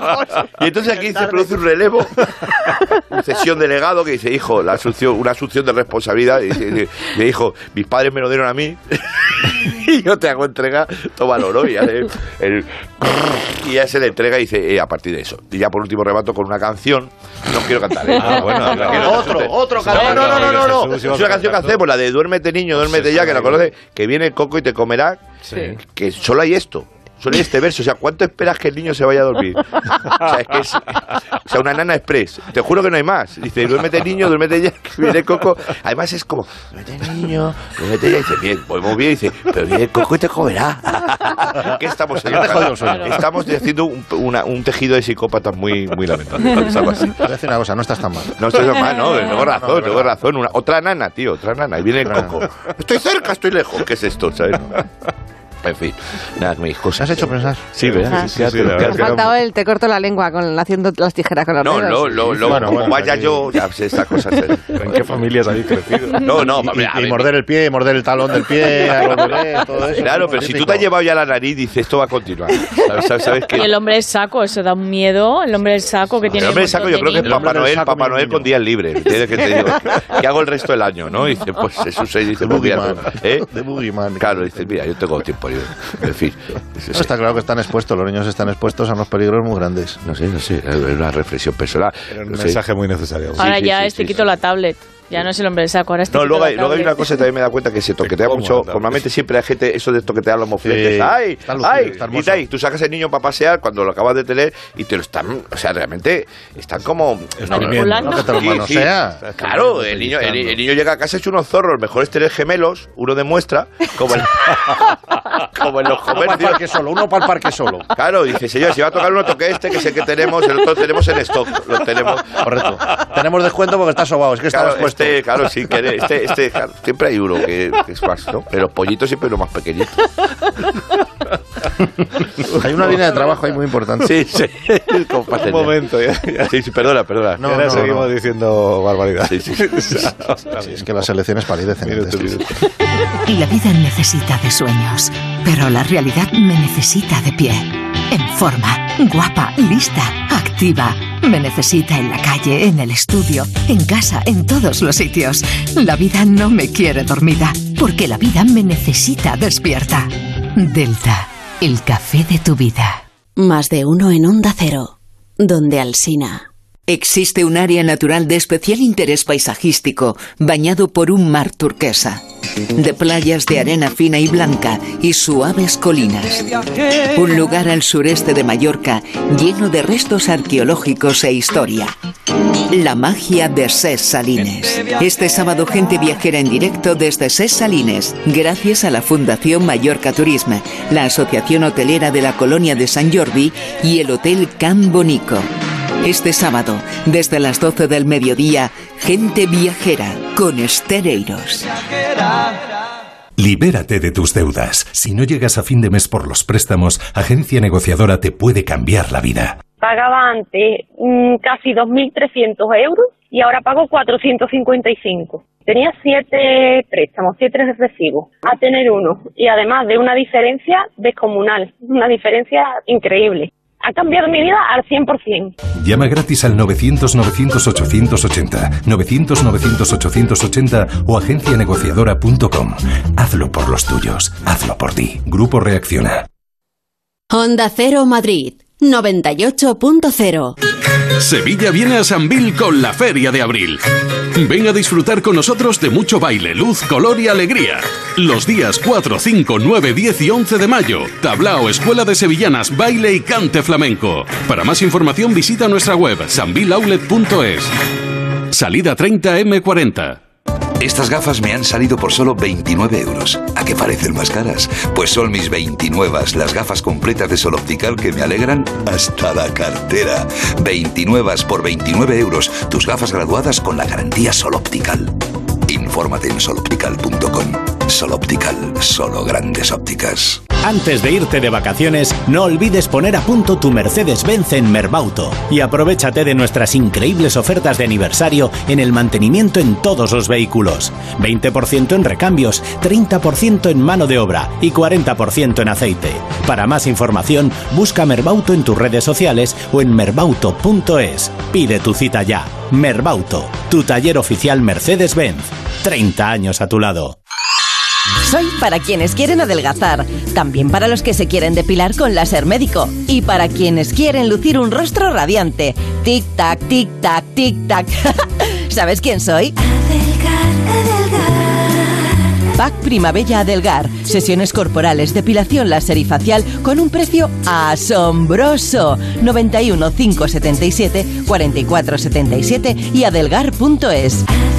Y entonces aquí se produce un relevo, una cesión de legado que dice, hijo, la asunción, una asunción de responsabilidad. Y dice, mi hijo, mis padres me lo dieron a mí y yo te hago entrega, tómalo, ¿no? Y ya, el, el, y ya se le entrega y dice, eh, a partir de eso. Y ya por último remato con una canción, no quiero cantar, ¿eh? Ah, bueno, no, no, otro, otro canción. No, no, no, no, no, no. Es una canción que hacemos, la de Duérmete niño, duérmete ya, que la conoce, que viene Coco y te comerá, sí. Que solo hay esto. Solo hay este verso, o sea, ¿cuánto esperas que el niño se vaya a dormir? O sea, es que es, o sea, una nana express. Te juro que no hay más. Dice, duérmete niño, duérmete ya, que viene Coco. Además es como, duérmete niño, duérmete ya. Y dice, bien, pues muy bien. Y dice, pero viene Coco y te comerá. ¿Qué estamos haciendo? Estamos haciendo un, una, un tejido de psicópatas muy, muy lamentable. Algo así. Voy a decir una cosa, no estás tan mal. No estoy tan mal, no, tengo razón, tengo razón. Una, otra nana, tío, otra nana. Y viene el Coco. Estoy cerca, estoy lejos. ¿Qué es esto, sabes? En fin, nada, mis cosas. ¿Has hecho pensar? Sí, ¿verdad? Sí, sí, sí, me ha faltado el te corto la lengua con haciendo las tijeras con los no, dedos. No, no, no, bueno, como bueno, vaya yo, ya sé estas cosas. ¿En qué familias habéis crecido? No, no, y, y, y, y morder el pie, morder el talón del pie, todo eso. Claro, pero si tú te has llevado ya la nariz, dices, esto va a continuar. ¿Sabes, sabes, sabes que... Y el hombre del saco, eso da un miedo, el hombre del saco que tiene... El hombre del saco yo creo que es Papá Noel, Papá Noel con días libres. ¿Entiendes qué te digo? ¿Qué hago el resto del año, no? Y dice, pues eso se dice... De Boogeyman. De Boogeyman. Claro, dices, mira, yo tengo tiempo libre. En fin. No, está claro que están expuestos, los niños están expuestos a unos peligros muy grandes. No sé, no sé, es una reflexión personal. Era un no mensaje sé. muy necesario. Ahora sí, sí, ya sí, este sí, quito sí. la tablet. Ya no es el hombre del saco, ahora este No, luego hay, la luego hay una cosa que también me da cuenta que se toquetea mucho. Normalmente siempre hay gente, eso de toquetear los mofletes. Sí, ¡Ay! está lucido, ¡Ay! está Y ahí, tú sacas el niño para pasear cuando lo acabas de tener y te lo están. O sea, realmente están como. Manipulando. No, que te lo manosea. Sí, claro, el niño, el, el niño llega a casa hecho unos zorros. Mejor es tener gemelos, uno demuestra, como, el, como en los comercios. Uno para el parque solo, uno para el parque solo. Claro, dice, señor, si va a tocar uno, toque este, que sé que tenemos, el otro tenemos en stock. Lo tenemos. Correcto. Tenemos descuento porque está sobado, es que claro, estamos puestos. Este, claro, sí, que este, este, claro, siempre hay uno que, que es más, ¿no? Pero los pollitos siempre lo más pequeñito. Hay una línea de trabajo ahí muy importante. Sí, sí. Un momento, ya, ya. Sí, sí, perdona, perdona. No, ahora no, seguimos no. diciendo barbaridad. Sí, sí. sí. Sí, es que las elecciones palidecen. La vida necesita de sueños, pero la realidad me necesita de pie. En forma, guapa, lista, activa. Me necesita en la calle, en el estudio, en casa, en todos los sitios. La vida no me quiere dormida, porque la vida me necesita despierta. Delta, el café de tu vida. Más de uno en Onda Cero, donde Alsina. Existe un área natural de especial interés paisajístico, bañado por un mar turquesa, de playas de arena fina y blanca y suaves colinas. Un lugar al sureste de Mallorca lleno de restos arqueológicos e historia. La magia de Ses Salines. Este sábado gente viajera en directo desde Ses Salines, gracias a la Fundación Mallorca Turisme, la Asociación Hotelera de la Colonia de Sant Jordi y el Hotel Can Bonico. Este sábado, desde las doce del mediodía, gente viajera con Estereiros. Libérate de tus deudas. Si no llegas a fin de mes por los préstamos, Agencia Negociadora te puede cambiar la vida. Pagaba antes mmm, casi dos mil trescientos euros y ahora pago cuatrocientos cincuenta y cinco. Tenía siete préstamos, siete recibos, a tener uno. Y además de una diferencia descomunal, una diferencia increíble. Ha cambiado mi vida al cien por ciento. Llama gratis al novecientos novecientos ochocientos ochenta, novecientos novecientos ochocientos ochenta o agencia negociadora punto com. Hazlo por los tuyos, hazlo por ti. Grupo Reacciona. Onda Cero Madrid, noventa y ocho punto cero. Sevilla viene a Sambil con la Feria de Abril. Ven a disfrutar con nosotros de mucho baile, luz, color y alegría. Los días cuatro, cinco, nueve, diez y once de mayo. Tablao, Escuela de Sevillanas, Baile y Cante Flamenco. Para más información visita nuestra web sambil outlet punto es. Salida treinta eme cuarenta. Estas gafas me han salido por solo veintinueve euros. ¿A qué parecen más caras? Pues son mis veintinuevas, las gafas completas de Sol Optical que me alegran hasta la cartera. veintinuevas por veintinueve euros. Tus gafas graduadas con la garantía Sol Optical. Infórmate en sol optical punto com. Sol Optical, solo grandes ópticas. Antes de irte de vacaciones, no olvides poner a punto tu Mercedes-Benz en Merbauto y aprovechate de nuestras increíbles ofertas de aniversario en el mantenimiento en todos los vehículos. veinte por ciento en recambios, treinta por ciento en mano de obra y cuarenta por ciento en aceite. Para más información, busca Merbauto en tus redes sociales o en merbauto punto es. Pide tu cita ya. Merbauto, tu taller oficial Mercedes-Benz. treinta años a tu lado. Soy para quienes quieren adelgazar, también para los que se quieren depilar con láser médico y para quienes quieren lucir un rostro radiante. Tic-tac, tic-tac, tic-tac. ¿Sabes quién soy? Pack Primavera Adelgar. Sesiones corporales, depilación láser y facial con un precio asombroso. noventa y uno, quinientos setenta y siete, cuarenta y cuatro setenta y siete y adelgar punto es.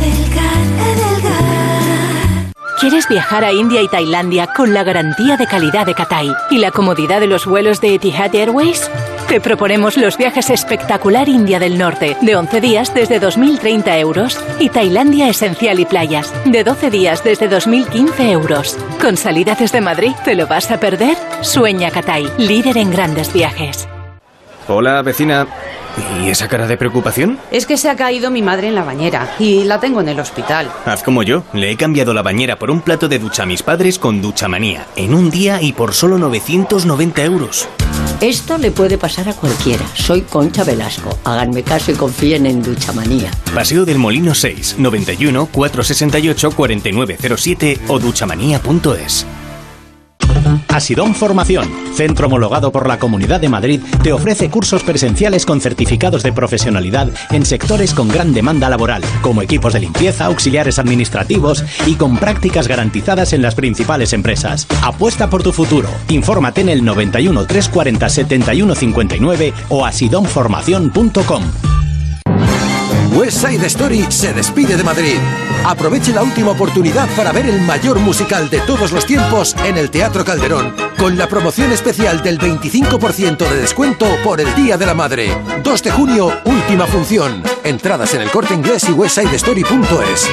¿Quieres viajar a India y Tailandia con la garantía de calidad de Cathay y la comodidad de los vuelos de Etihad Airways? Te proponemos los viajes espectacular India del Norte, de once días desde dos mil treinta euros, y Tailandia Esencial y Playas, de doce días desde dos mil quince euros. Con salida desde Madrid, ¿te lo vas a perder? Sueña Cathay, líder en grandes viajes. Hola, vecina. ¿Y esa cara de preocupación? Es que se ha caído mi madre en la bañera y la tengo en el hospital. Haz como yo. Le he cambiado la bañera por un plato de ducha a mis padres con Duchamanía. En un día y por solo novecientos noventa euros. Esto le puede pasar a cualquiera. Soy Concha Velasco. Háganme caso y confíen en Duchamanía. Paseo del Molino seis, noventa y uno, cuatrocientos sesenta y ocho, cuarenta y nueve cero siete o duchamanía punto es. Asidón Formación, centro homologado por la Comunidad de Madrid, te ofrece cursos presenciales con certificados de profesionalidad en sectores con gran demanda laboral, como equipos de limpieza, auxiliares administrativos y con prácticas garantizadas en las principales empresas. Apuesta por tu futuro. Infórmate en el noventa y uno, trescientos cuarenta, setenta y uno cincuenta y nueve o asidón formación punto com. West Side Story se despide de Madrid. Aproveche la última oportunidad para ver el mayor musical de todos los tiempos en el Teatro Calderón, con la promoción especial del veinticinco por ciento de descuento por el Día de la Madre. dos de junio, última función. Entradas en El Corte Inglés y west side story punto es.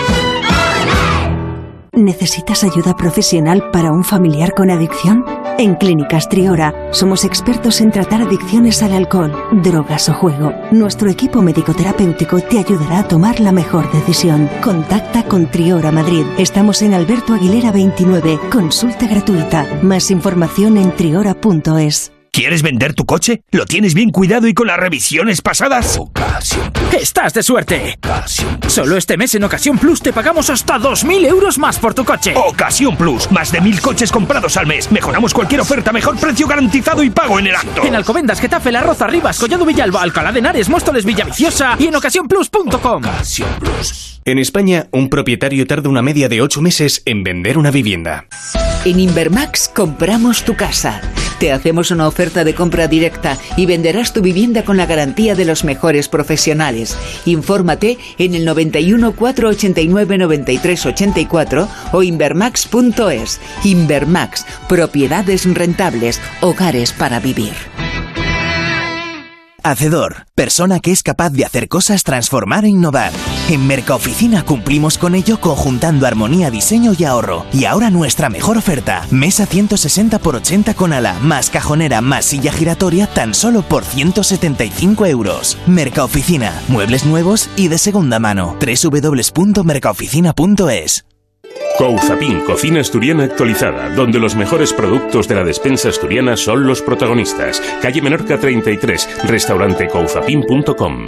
¿Necesitas ayuda profesional para un familiar con adicción? En Clínicas Triora somos expertos en tratar adicciones al alcohol, drogas o juego. Nuestro equipo médico-terapéutico te ayudará a tomar la mejor decisión. Contacta con Triora Madrid. Estamos en Alberto Aguilera veintinueve. Consulta gratuita. Más información en triora punto es. ¿Quieres vender tu coche? ¿Lo tienes bien cuidado y con las revisiones pasadas? Ocasión Plus. ¡Estás de suerte! Ocasión Plus. Solo este mes en Ocasión Plus te pagamos hasta dos mil euros más por tu coche. Ocasión Plus. Más de mil coches comprados al mes. Mejoramos cualquier oferta, mejor precio garantizado y pago en el acto. En Alcobendas, Getafe, La Roza, Rivas, Collado Villalba, Alcalá de Henares, Móstoles, Villaviciosa y en ocasión plus punto com. Ocasión Plus. En España, un propietario tarda una media de ocho meses en vender una vivienda. En Invermax compramos tu casa. Te hacemos una oferta de compra directa y venderás tu vivienda con la garantía de los mejores profesionales. Infórmate en el noventa y uno, cuatrocientos ochenta y nueve, noventa y tres ochenta y cuatro o invermax punto es. Invermax, propiedades rentables, hogares para vivir. Hacedor, persona que es capaz de hacer cosas, transformar e innovar. En Mercaoficina cumplimos con ello conjuntando armonía, diseño y ahorro. Y ahora nuestra mejor oferta, mesa ciento sesenta por ochenta con ala, más cajonera, más silla giratoria, tan solo por ciento setenta y cinco euros. Mercaoficina, muebles nuevos y de segunda mano. doble u doble u doble u punto mercaoficina punto es. Couzapin, cocina asturiana actualizada, donde los mejores productos de la despensa asturiana son los protagonistas. Calle Menorca treinta y tres, restaurante couzapin punto com.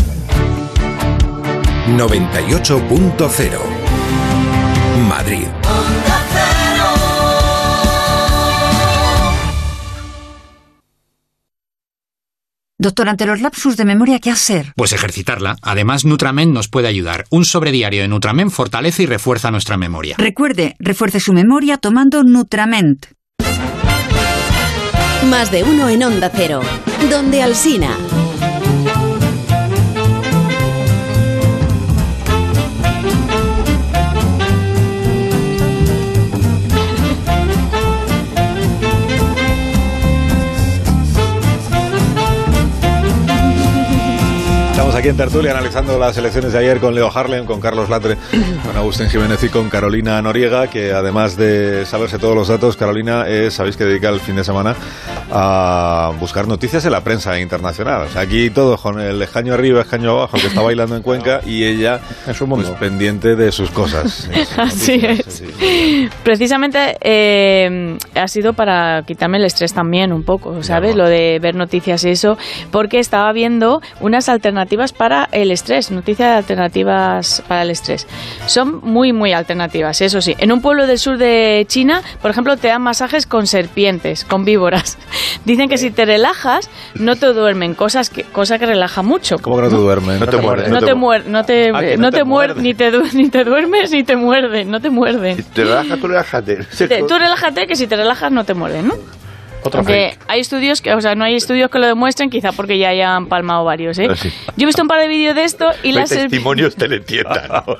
noventa y ocho punto cero Madrid. Doctor, ante los lapsus de memoria, ¿qué hacer? Pues ejercitarla. Además, Nutrament nos puede ayudar. Un sobrediario de Nutrament fortalece y refuerza nuestra memoria. Recuerde, refuerce su memoria tomando Nutrament. Más de uno en Onda Cero, donde Alsina. Aquí aquí en Tertulia analizando las elecciones de ayer con Leo Harlem, con Carlos Latre, con Agustín Jiménez y con Carolina Noriega, que además de saberse todos los datos, Carolina es, sabéis que dedica el fin de semana a buscar noticias en la prensa internacional. O sea, aquí todos con el escaño arriba, escaño abajo, que está bailando en Cuenca, y ella es un pues, pendiente de sus cosas. Así es. Sí, sí. Precisamente eh, ha sido para quitarme el estrés también un poco, ¿sabes? Lo de ver noticias y eso, porque estaba viendo unas alternativas para el estrés, noticias alternativas para el estrés. Son muy, muy alternativas, eso sí. En un pueblo del sur de China, por ejemplo, te dan masajes con serpientes, con víboras. Dicen que si te relajas, no te duermen, cosas que, cosa que relaja mucho. ¿Cómo que no te duermen? No te muerden. No te muerden, no te, ah, no te muerden, ni te, ni te duermes ni te muerden, no te muerden. Si te relajas, tú relájate. Te, tú relájate, que si te relajas no te muerden, ¿no? Otra Aunque hay estudios que, o sea, no hay estudios que lo demuestren, quizá porque ya hayan palmado varios, ¿eh? Sí. Yo he visto un par de vídeos de esto y no las testimonios serp... teletiendas, ¿no?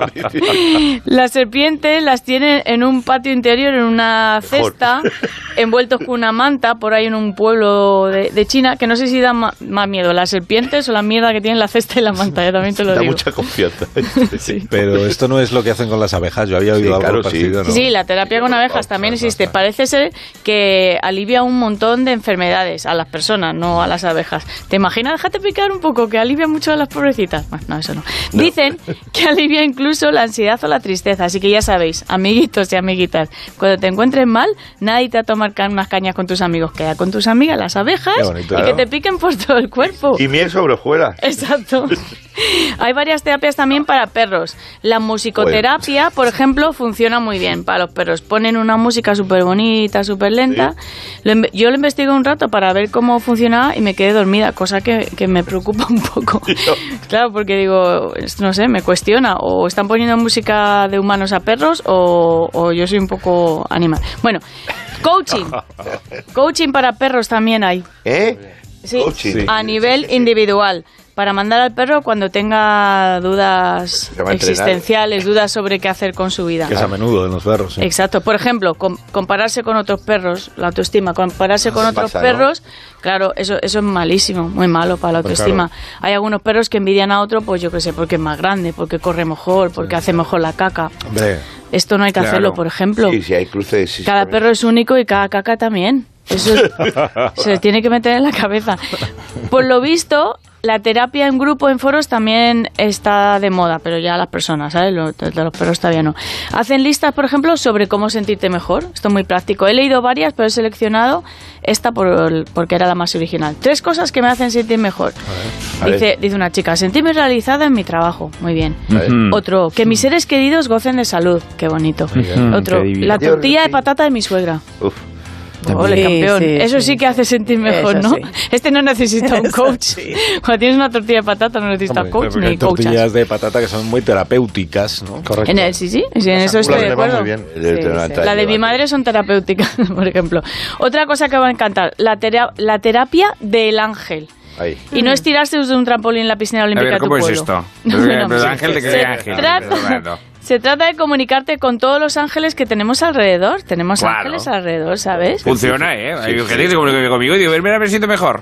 Las serpientes las tienen en un patio interior, en una cesta, envueltos con una manta, por ahí en un pueblo de, de China, que no sé si da ma, más miedo, las serpientes o la mierda que tienen la cesta y la manta, yo también te lo da digo. Da mucha confianza. Sí. Pero esto no es lo que hacen con las abejas, yo había oído sí, algo claro, parecido, sí. ¿no? Sí, la terapia con abejas también existe. Parece ser que alivia un montón de enfermedades a las personas, no a las abejas. ¿Te imaginas? Déjate picar un poco, que alivia mucho a las pobrecitas. Bueno, no, eso no. no. Dicen que alivia incluso la ansiedad o la tristeza, así que ya sabéis, amiguitos y amiguitas, cuando te encuentres mal, nadie te va a tomar unas cañas con tus amigos, queda con tus amigas las abejas bonito, y claro. que te piquen por todo el cuerpo. Y miel sobre hojuelas. Exacto. Hay varias terapias también para perros. La musicoterapia, bueno. por ejemplo, funciona muy bien para los perros. Ponen una música súper bonita, súper lenta. Sí. Lo, yo lo investigo un rato para ver cómo funcionaba y me quedé dormida, cosa que, que me preocupa un poco. Claro, porque digo, no sé, me cuestiona. O están poniendo música de humanos a perros o, o yo soy un poco animal. Bueno, coaching. Coaching para perros también hay. ¿Eh? Sí, sí. A nivel individual. Para mandar al perro cuando tenga dudas existenciales, dudas sobre qué hacer con su vida. Que es a menudo en los perros. Sí. Exacto. Por ejemplo, com- compararse con otros perros, la autoestima, compararse con otros pasa, perros, ¿no? Claro, eso eso es malísimo, muy malo para la autoestima. Pues claro. Hay algunos perros que envidian a otro, pues yo qué sé, porque es más grande, porque corre mejor, porque sí. hace mejor la caca. Hombre. Esto no hay que claro. hacerlo, por ejemplo. Sí, sí, hay cruces. Sí, cada perro es único y cada caca también. Eso es, se le tiene que meter en la cabeza. Por lo visto, la terapia en grupo, en foros, también está de moda, pero ya las personas, ¿sabes? Los, de los perros todavía no. Hacen listas, por ejemplo, sobre cómo sentirte mejor. Esto es muy práctico. He leído varias, pero he seleccionado esta por, porque era la más original. Tres cosas que me hacen sentir mejor. A ver, a dice, dice una chica, sentirme realizada en mi trabajo. Muy bien. Uh-huh. Otro, que mis seres queridos gocen de salud. Qué bonito. Uh-huh. Otro, la tortilla de patata de mi suegra. Uf. Ole, campeón. Sí, Eso sí, sí que hace sentir mejor, Eso ¿no? Sí. Este no necesita un coach. Sí. Cuando tienes una tortilla de patata no necesitas Hombre, coach ni hay coachas. tortillas de patata que son muy terapéuticas, ¿no? Correcto. En el, sí, sí, sí, en eso estoy de acuerdo. Muy bien. Sí, sí. La de mi madre son terapéuticas, por ejemplo. Otra cosa que va a encantar, la, tera- la terapia del ángel. Ahí. Y no es tirarse desde un trampolín en la piscina olímpica de tu pueblo. ¿Cómo es esto? No, no, ángel de qué ángel. Trata, se trata de comunicarte con todos los ángeles que tenemos alrededor. Tenemos claro. ángeles alrededor, ¿sabes? Funciona, ¿eh? Hay sí, gente sí. que se comunica conmigo y digo, mira, me siento mejor.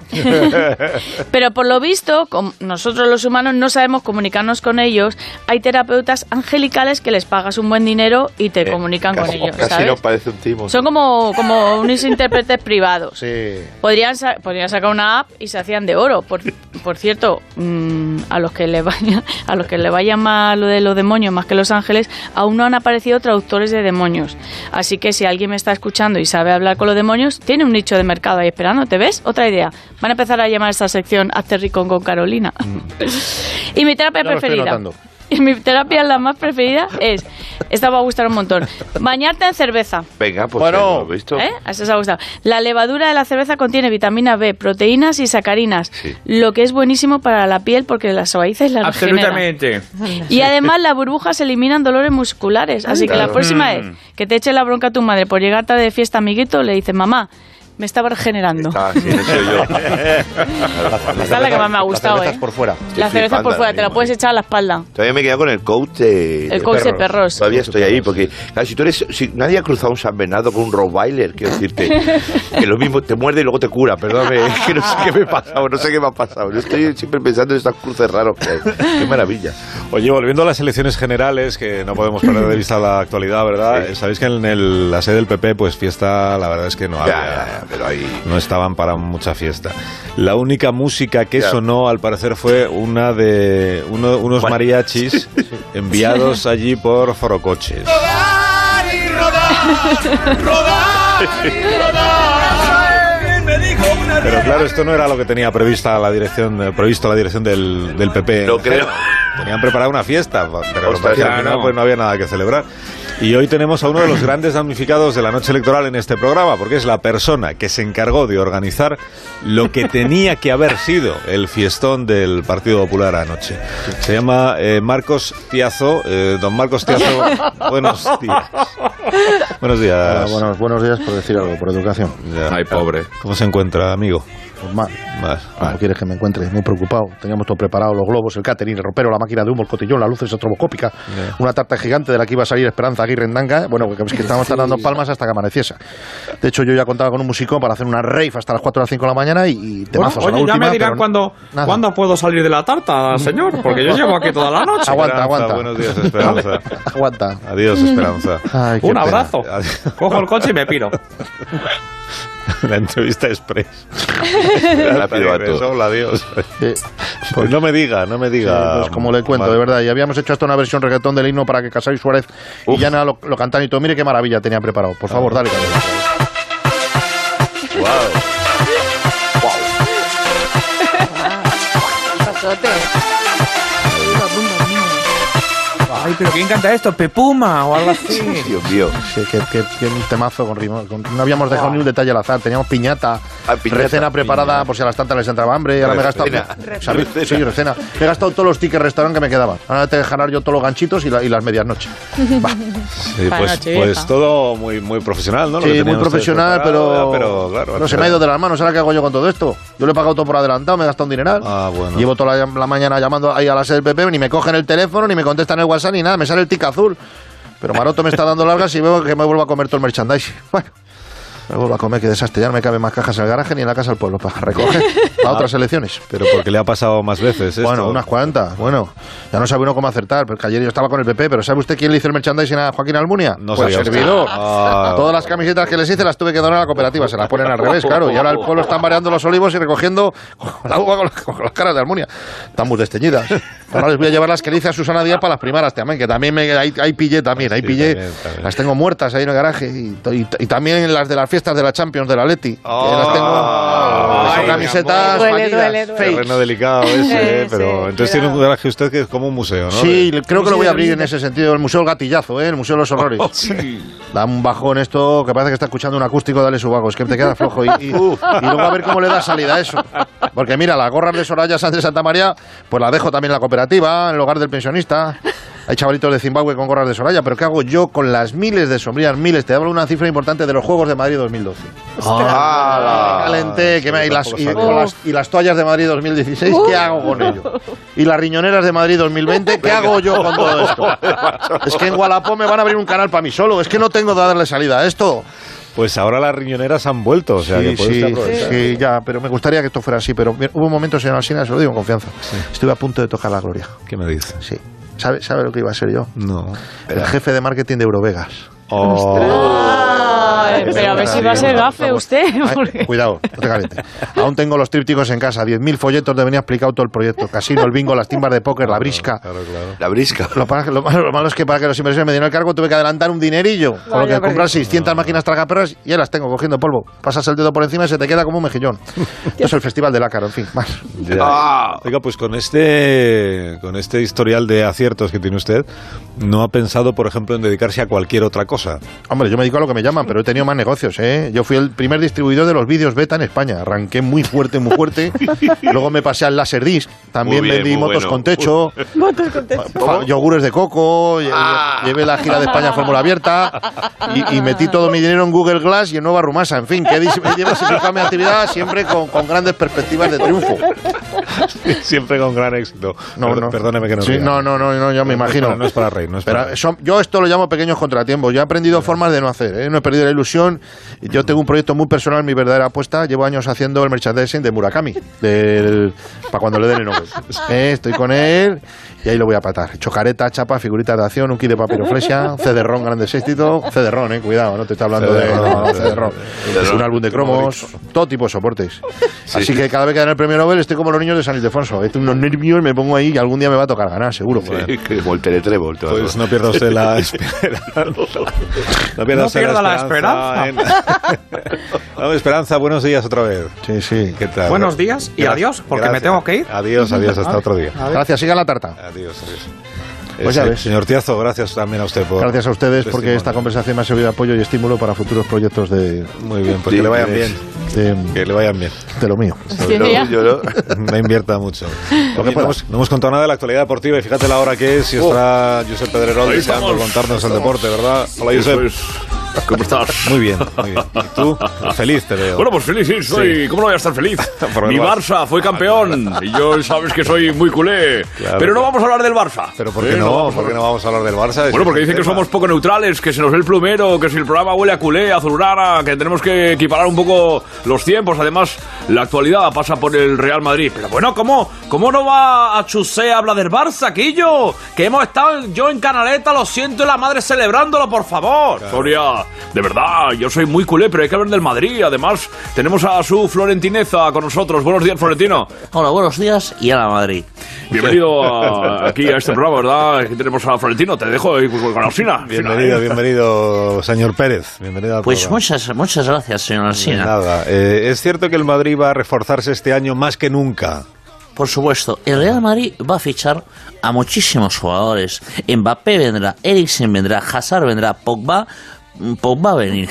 Pero por lo visto, como nosotros los humanos no sabemos comunicarnos con ellos, hay terapeutas angelicales que les pagas un buen dinero y te eh, comunican casi, con ellos, casi ¿sabes? Nos parece un timo. Son como, como unos intérpretes privados. Sí. Podrían, sa- podrían sacar una app y se hacían de oro. Por, por cierto, mmm, a los que le vaya, a los que le vaya más lo de los demonios más que los ángeles, aún no han aparecido traductores de demonios. Así que si alguien me está escuchando y sabe hablar con los demonios, tiene un nicho de mercado ahí esperando. ¿Te ves? Otra idea. Van a empezar a llamar a esta sección Hazte rico con Carolina. Mm. Y mi terapia ya preferida. Y mi terapia, la más preferida, es... Esta va a gustar un montón. Bañarte en cerveza. Venga, pues bueno, ¿lo visto? ¿Eh? A eso os ha gustado. La levadura de la cerveza contiene vitamina B, proteínas y sacarinas. Sí. Lo que es buenísimo para la piel porque la suaviza y la regenera. Absolutamente. Y además las burbujas eliminan dolores musculares. Así claro. que la próxima mm. vez que te eche la bronca a tu madre por llegar tarde de fiesta, amiguito, le dices, mamá, Me estaba regenerando. Está, sí, eso yo. Esta es la que más me ha gustado, las cervezas ¿eh? por fuera. Las cervezas por fuera, te la puedes echar a la espalda. Todavía me he quedado con el coach de, El coach de perros. Todavía estoy ahí, porque claro, si tú eres, si nadie ha cruzado un San Bernardo con un Rottweiler, quiero decirte, que lo mismo te muerde y luego te cura, perdóname, es que no sé qué me ha pasado, no sé qué me ha pasado. Yo estoy siempre pensando en estos cruces raros que hay. Qué maravilla. Oye, volviendo a las elecciones generales, que no podemos perder de vista la actualidad, ¿verdad? Sí. Sabéis que en el, la sede del P P, pues fiesta, la verdad es que no había, ya, ya, ya, pero ahí... no estaban para mucha fiesta. La única música que ya. sonó, al parecer, fue una de uno, unos ¿Cuál? mariachis enviados allí por Forocoches. Rodar y rodar, rodar y rodar. Me dijo una Pero claro, esto no era lo que tenía prevista la dirección, eh, previsto la dirección del, del P P. No creo. Tenían preparada una fiesta, pero Ostras, al final no. pues no había nada que celebrar. Y hoy tenemos a uno de los grandes damnificados de la noche electoral en este programa, porque es la persona que se encargó de organizar lo que tenía que haber sido el fiestón del Partido Popular anoche. Se llama eh, Marcos Tiazo. Eh, don Marcos Tiazo, buenos días. Buenos días. Hola, buenos, buenos días, por decir algo, por educación. Ya. Ay, pobre. ¿Cómo se encuentra, amigo? Pues mal. Mal. ¿Cómo quieres que me encuentre? Muy preocupado. Teníamos todo preparado, los globos, el catering, el ropero, la máquina de humo, el cotillón, las luces estroboscópicas, Yeah. una tarta gigante de la que iba a salir Esperanza Aguirre en Danga. Bueno, que es que estábamos tardando palmas hasta que amaneciese. De hecho, yo ya contaba con un musicón para hacer una rave hasta las cuatro o las cinco de la mañana y, y temazos Bueno, a la oye, última. ya me dirán pero cuándo, nada. cuándo puedo salir de la tarta, señor, porque yo llevo aquí toda la noche. Aguanta, Esperanza, aguanta. Buenos días, Esperanza. Aguanta. Adiós, Esperanza. Ay, qué Un pena. abrazo. Cojo el coche y me piro. La entrevista express. Rápido a todo. Hola, adiós. Eh, Pues no me diga, no me diga. Sí, pues como le cuento, Vale. de verdad. Y habíamos hecho hasta una versión reggaetón del himno para que Casado y Suárez y Llana lo, lo cantan y todo. Mire qué maravilla tenía preparado. Por favor, dale, Carlos. Wow. Pasote. Ay, pero ¿quién canta esto? ¿Pepuma o algo así? Dios mío. Sí, que, que, que un temazo con ritmo. Con- no habíamos dejado ni un detalle al azar. Teníamos piñata, Ah, piñata. recena preparada Piñata. por si a las tantas les entraba hambre. Y ahora me he gastado. Recena. ¿sabes? Recena. Sí, recena. Me he gastado todos los tickets restaurante que me quedaban. Ahora te dejaré yo todos los ganchitos y, la- y las medias noches. Sí, Para pues, Nochevieja. pues todo muy, muy profesional, ¿no? Lo que Sí, muy tenían ustedes profesional, preparado, pero, ya, pero claro, no se me ha ido de las manos. ¿Ahora qué hago yo con todo esto? Yo le he pagado todo por adelantado, me he gastado un dineral. Ah, bueno. Llevo toda la, la mañana llamando ahí a la sede del P P, ni me cogen el teléfono, ni me contestan el WhatsApp, ni nada. Me sale el tic azul. Pero Maroto me está dando largas y veo que me vuelvo a comer todo el merchandising. Bueno, me vuelvo a comer, qué desastre. Ya no me caben más cajas en el garaje ni en la casa del pueblo para recoger para otras elecciones. Pero porque le ha pasado más veces esto. Bueno, unas cuantas. Bueno, ya no sabe uno cómo acertar, porque ayer yo estaba con el P P, pero ¿sabe usted quién le hizo el merchandising a Joaquín Almunia? No pues sabía usted. servidor. Ah. Todas las camisetas que les hice las tuve que donar a la cooperativa, se las ponen al revés, claro. Y ahora el pueblo están mareando los olivos y recogiendo la uva con, la- con las caras de Almunia. Están muy desteñidas. Ahora les voy a llevar las que le hice a Susana Díaz para las primeras también, que también me, ahí, ahí pillé también, ahí Sí, pillé. también, también. Las tengo muertas ahí en el garaje. Y, y- y también las de las fiestas de la Champions de la Leti. Que las tengo. Ay, son mi camisetas amor. Duele, fallidas, duele, duele. fakes. Terreno delicado ese, Sí, eh, pero sí, entonces cuidado. tiene un garaje usted que es como un museo, ¿no? Sí, De- creo que lo voy a abrir en ese sentido. El Museo del Gatillazo, ¿eh? El Museo de los Horrores. Da un bajón esto, que parece que está escuchando un acústico, dale su vago. Es que te queda flojo. Y, y- y luego a ver cómo le da salida a eso. Porque mira, las gorras de Soraya Sánchez Santa María, pues las dejo también en la cooperativa, en el hogar del pensionista. Hay chavalitos de Zimbabue con gorras de Soraya, pero ¿qué hago yo con las miles de sombrillas? Miles. Te hablo de una cifra importante de los Juegos de Madrid dos mil doce. ¡Hala! Calenté, que me, y, las, y, tampoco con sabía. las, y las toallas de Madrid dos mil dieciséis, ¿qué hago con ello? Y las riñoneras de Madrid dos mil veinte, ¿qué hago yo con todo esto? Es que en Wallapop me van a abrir un canal para mí solo, es que no tengo de darle salida a esto. Pues ahora las riñoneras han vuelto, o sea que Sí, puede sí, usted aprovechar. sí, ya, pero me gustaría que esto fuera así, pero mira, hubo un momento, señor Alsina, se lo digo en confianza, estuve a punto de tocar la gloria. ¿Qué me dice? Sí. ¿Sabe, ¿Sabe lo que iba a ser yo? No. El jefe de marketing de Eurovegas. Ay, pero a ver si va a ser gafe usted. porque- Ay, cuidado, no te calientes. Aún tengo los trípticos en casa, diez mil folletos de venía explicado todo el proyecto. Casino, el bingo, las timbas de póker, la brisca. Claro, claro. La brisca. Lo, pa- lo malo, lo malo es que para que los inversores me dieran el cargo tuve que adelantar un dinerillo. Con lo Vaya, que comprar perdido. seiscientas máquinas tragaperras y ya las tengo cogiendo polvo. Pasas el dedo por encima y se te queda como un mejillón. Esto es el festival del ácaro, en fin, más. Ya. Ah. Oiga, pues con este, con este historial de aciertos que tiene usted, ¿no ha pensado, por ejemplo, en dedicarse a cualquier otra cosa? Hombre, yo me dedico a lo que me llaman, pero he tenido más negocios. años, ¿eh? Yo fui el primer distribuidor de los vídeos beta en España. Arranqué muy fuerte, muy fuerte. Luego me pasé al Laserdisc. También bien, vendí motos bueno. con techo. Motos con techo. Fa- yogures de coco. Ah. Llevé la gira de España a fórmula abierta. Y, y metí todo mi dinero en Google Glass y en Nueva Rumasa. En fin, que he diversificado mi actividad siempre con, con grandes perspectivas de triunfo. Siempre con gran éxito. No, Perdón, no. Perdóneme que no. Sí, no, no, no, no, yo me imagino. No, no es para reír, no es para Pero reír. son, yo esto lo llamo pequeños contratiempos. Yo he aprendido formas de no hacer, ¿eh? No he perdido la ilusión. Yo tengo un proyecto muy personal, mi verdadera apuesta. Llevo años haciendo el merchandising de Murakami, del, para cuando le den el Nobel. ¿Eh? Estoy con él y ahí lo voy a patar. He hecho careta, chapa, figuritas de acción, un kit de papiroflexia, C D-ROM, grandes éxitos. C D-ROM, eh, cuidado, no te estoy hablando de no, no, C D-ROM. Es un álbum de cromos, todo tipo de soportes. Sí. Así que cada vez que dan el premio Nobel estoy como los niños de San Ildefonso. Tengo unos nervios, me pongo ahí y algún día me va a tocar ganar, seguro. Sí, como el Teletrébol. Pues no pierda usted la esperanza. No pierda, no usted pierda la esperanza. esperanza. En... no, Esperanza, buenos días otra vez. Sí, sí. ¿Qué tal? Buenos días y Gracias. adiós, porque Gracias. me tengo que ir. Adiós, adiós, hasta otro día. Gracias, siga la tarta. Adiós, adiós. Pues ya Ese, ves. Señor Tiazo, gracias también a usted por... Gracias a ustedes porque testimonio. esta conversación me ha servido de apoyo y estímulo para futuros proyectos de... Muy bien, pues sí, que le vayan bien. De, que le vayan bien. De lo mío. Sí, no, yo no. Me invierta mucho. Oye, no, hemos, no hemos contado nada de la actualidad deportiva y fíjate la hora que es y está oh. Josep Pedrerol deseando contarnos el deporte, ¿verdad? Hola, Josep. ¿Cómo estás? Muy bien, muy bien. ¿Y tú? Feliz te veo. Bueno, pues feliz, sí, soy. Sí. ¿Cómo no voy a estar feliz? Mi Barça fue campeón y yo sabes que soy muy culé. Claro, pero no vamos a hablar del Barça. ¿Pero por qué ¿Eh? no? no ¿Por qué no vamos a hablar del Barça? Bueno, porque dicen que somos poco neutrales, que se nos ve el plumero, que si el programa huele a culé, a azulgrana, que tenemos que equiparar un poco los tiempos. Además, la actualidad pasa por el Real Madrid. Pero bueno, ¿cómo, cómo no va a chusé a hablar del Barça, Quillo? Que hemos estado yo en Canaleta, lo siento, y la madre celebrándolo, por favor. Claro. Soria, de verdad, yo soy muy culé, pero hay que hablar del Madrid. Además, tenemos a su Florentineza con nosotros. Buenos días, Florentino. Hola, buenos días y a la Madrid. Bienvenido a, aquí a este programa, ¿verdad? Aquí tenemos a Florentino, te dejo con la Alsina. Bienvenido, bienvenido, señor Pérez. Bienvenido al Pues programa. muchas, muchas gracias, señor Alsina. Nada, eh, es cierto que el Madrid va a reforzarse este año más que nunca. Por supuesto, el Real Madrid va a fichar a muchísimos jugadores. Mbappé vendrá, Eriksen vendrá, Hazard vendrá, Pogba... Pogba va a venir.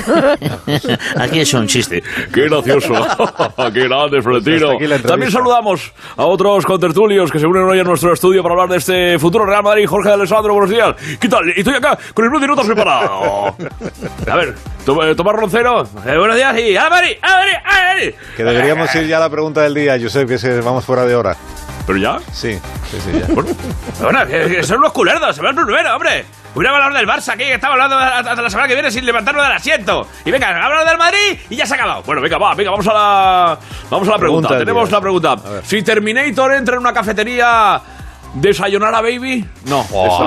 Aquí es un chiste. Qué gracioso. Qué grande, Florentino. También saludamos a otros contertulios que se unen hoy a nuestro estudio para hablar de este futuro Real Madrid. Jorge de Alessandro, buenos días. ¿Qué tal? Estoy acá con el blue de notas preparado. A ver, Tomás Roncero. Eh, buenos días y ¡a Madrid! ¡a Madrid! ¡a Madrid! Que deberíamos ir ya a la pregunta del día, Josep, que se, vamos fuera de hora. ¿Pero ya? Sí, sí, sí, ya. Bueno, bueno que, que son unos culerdos, se va el primero, hombre. Hubiera hablado del Barça aquí, que estaba hablando hasta la semana que viene sin levantarnos del asiento. Y venga, hablamos del Madrid y ya se ha acabado. Bueno, venga, va, venga, vamos a la, vamos a la pregunta. pregunta Tenemos la pregunta. Si Terminator entra en una cafetería, ¿desayunar a Baby? No. Oh,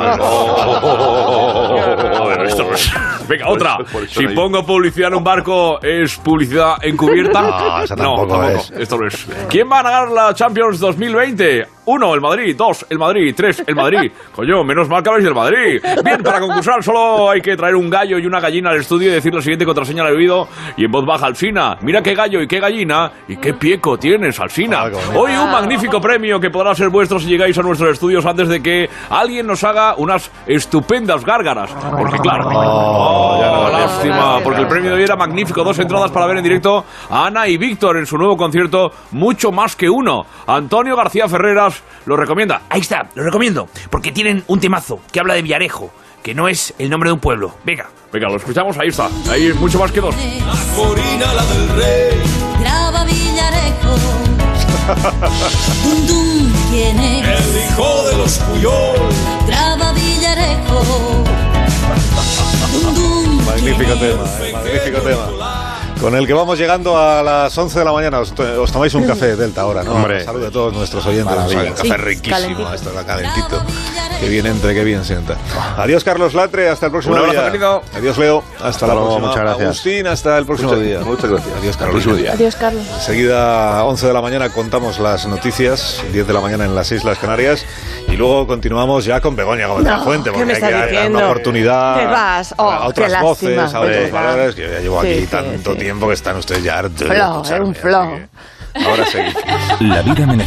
no. A ver, esto no es... Venga, otra. Si pongo publicidad en un barco, ¿es publicidad encubierta? No, esa tampoco, no, tampoco. Es. Esto no es. ¿Quién va a ganar la Champions dos mil veinte? Uno, el Madrid. Dos, el Madrid. Tres, el Madrid. Coño, menos mal que habláis del Madrid. Bien, para concursar solo hay que traer un gallo y una gallina al estudio y decir la siguiente contraseña al oído y en voz baja: Alsina, mira qué gallo y qué gallina y qué pieco tienes, Alsina. Hoy un magnífico premio que podrá ser vuestro si llegáis a nuestros estudios antes de que alguien nos haga unas estupendas gárgaras. Porque claro, oh, ya no, lástima, porque el premio de hoy era magnífico. Dos entradas para ver en directo a Ana y Víctor en su nuevo concierto Mucho Más Que Uno. Antonio García Ferreras lo recomienda. Ahí está, lo recomiendo, porque tienen un temazo que habla de Villarejo, que no es el nombre de un pueblo. Venga, venga, lo escuchamos, ahí está. Ahí es Mucho Más Que Dos. La Corina, la del rey. Graba Villarejo. Dum, dum, ¿quién es? El hijo de los Puyol. Graba Villarejo. Dum, dum, magnífico tema, eh, magnífico tema. Con el que vamos llegando a las once de la mañana. Os, to- os tomáis un café Delta ahora, ¿no? Hombre. Saludos a todos nuestros oyentes. Un café Sí, riquísimo. calentito. Esto está calentito. Que bien entre, que bien sienta. Adiós, Carlos Latre. Hasta el próximo Un abrazo, día. querido. Adiós, Leo. Hasta la luego, próxima. muchas gracias. Agustín, hasta el próximo Muchas, día. muchas gracias. Adiós, Hasta el próximo Carlos. día. Adiós, Carlos. Enseguida, once de la mañana, contamos las noticias. diez de la mañana en las Islas Canarias. Y luego continuamos ya con Begoña Gómez de la No, Fuente. ¿qué Porque me hay que estás dar diciendo? una oportunidad ¿Qué vas? Oh, a otras qué voces, lástima, a otros ¿verdad? valores. Que yo ya llevo Sí, aquí sí, tanto sí. tiempo que están ustedes ya hartos de Flow, escucharme, un flow. así que ahora seguimos. La vida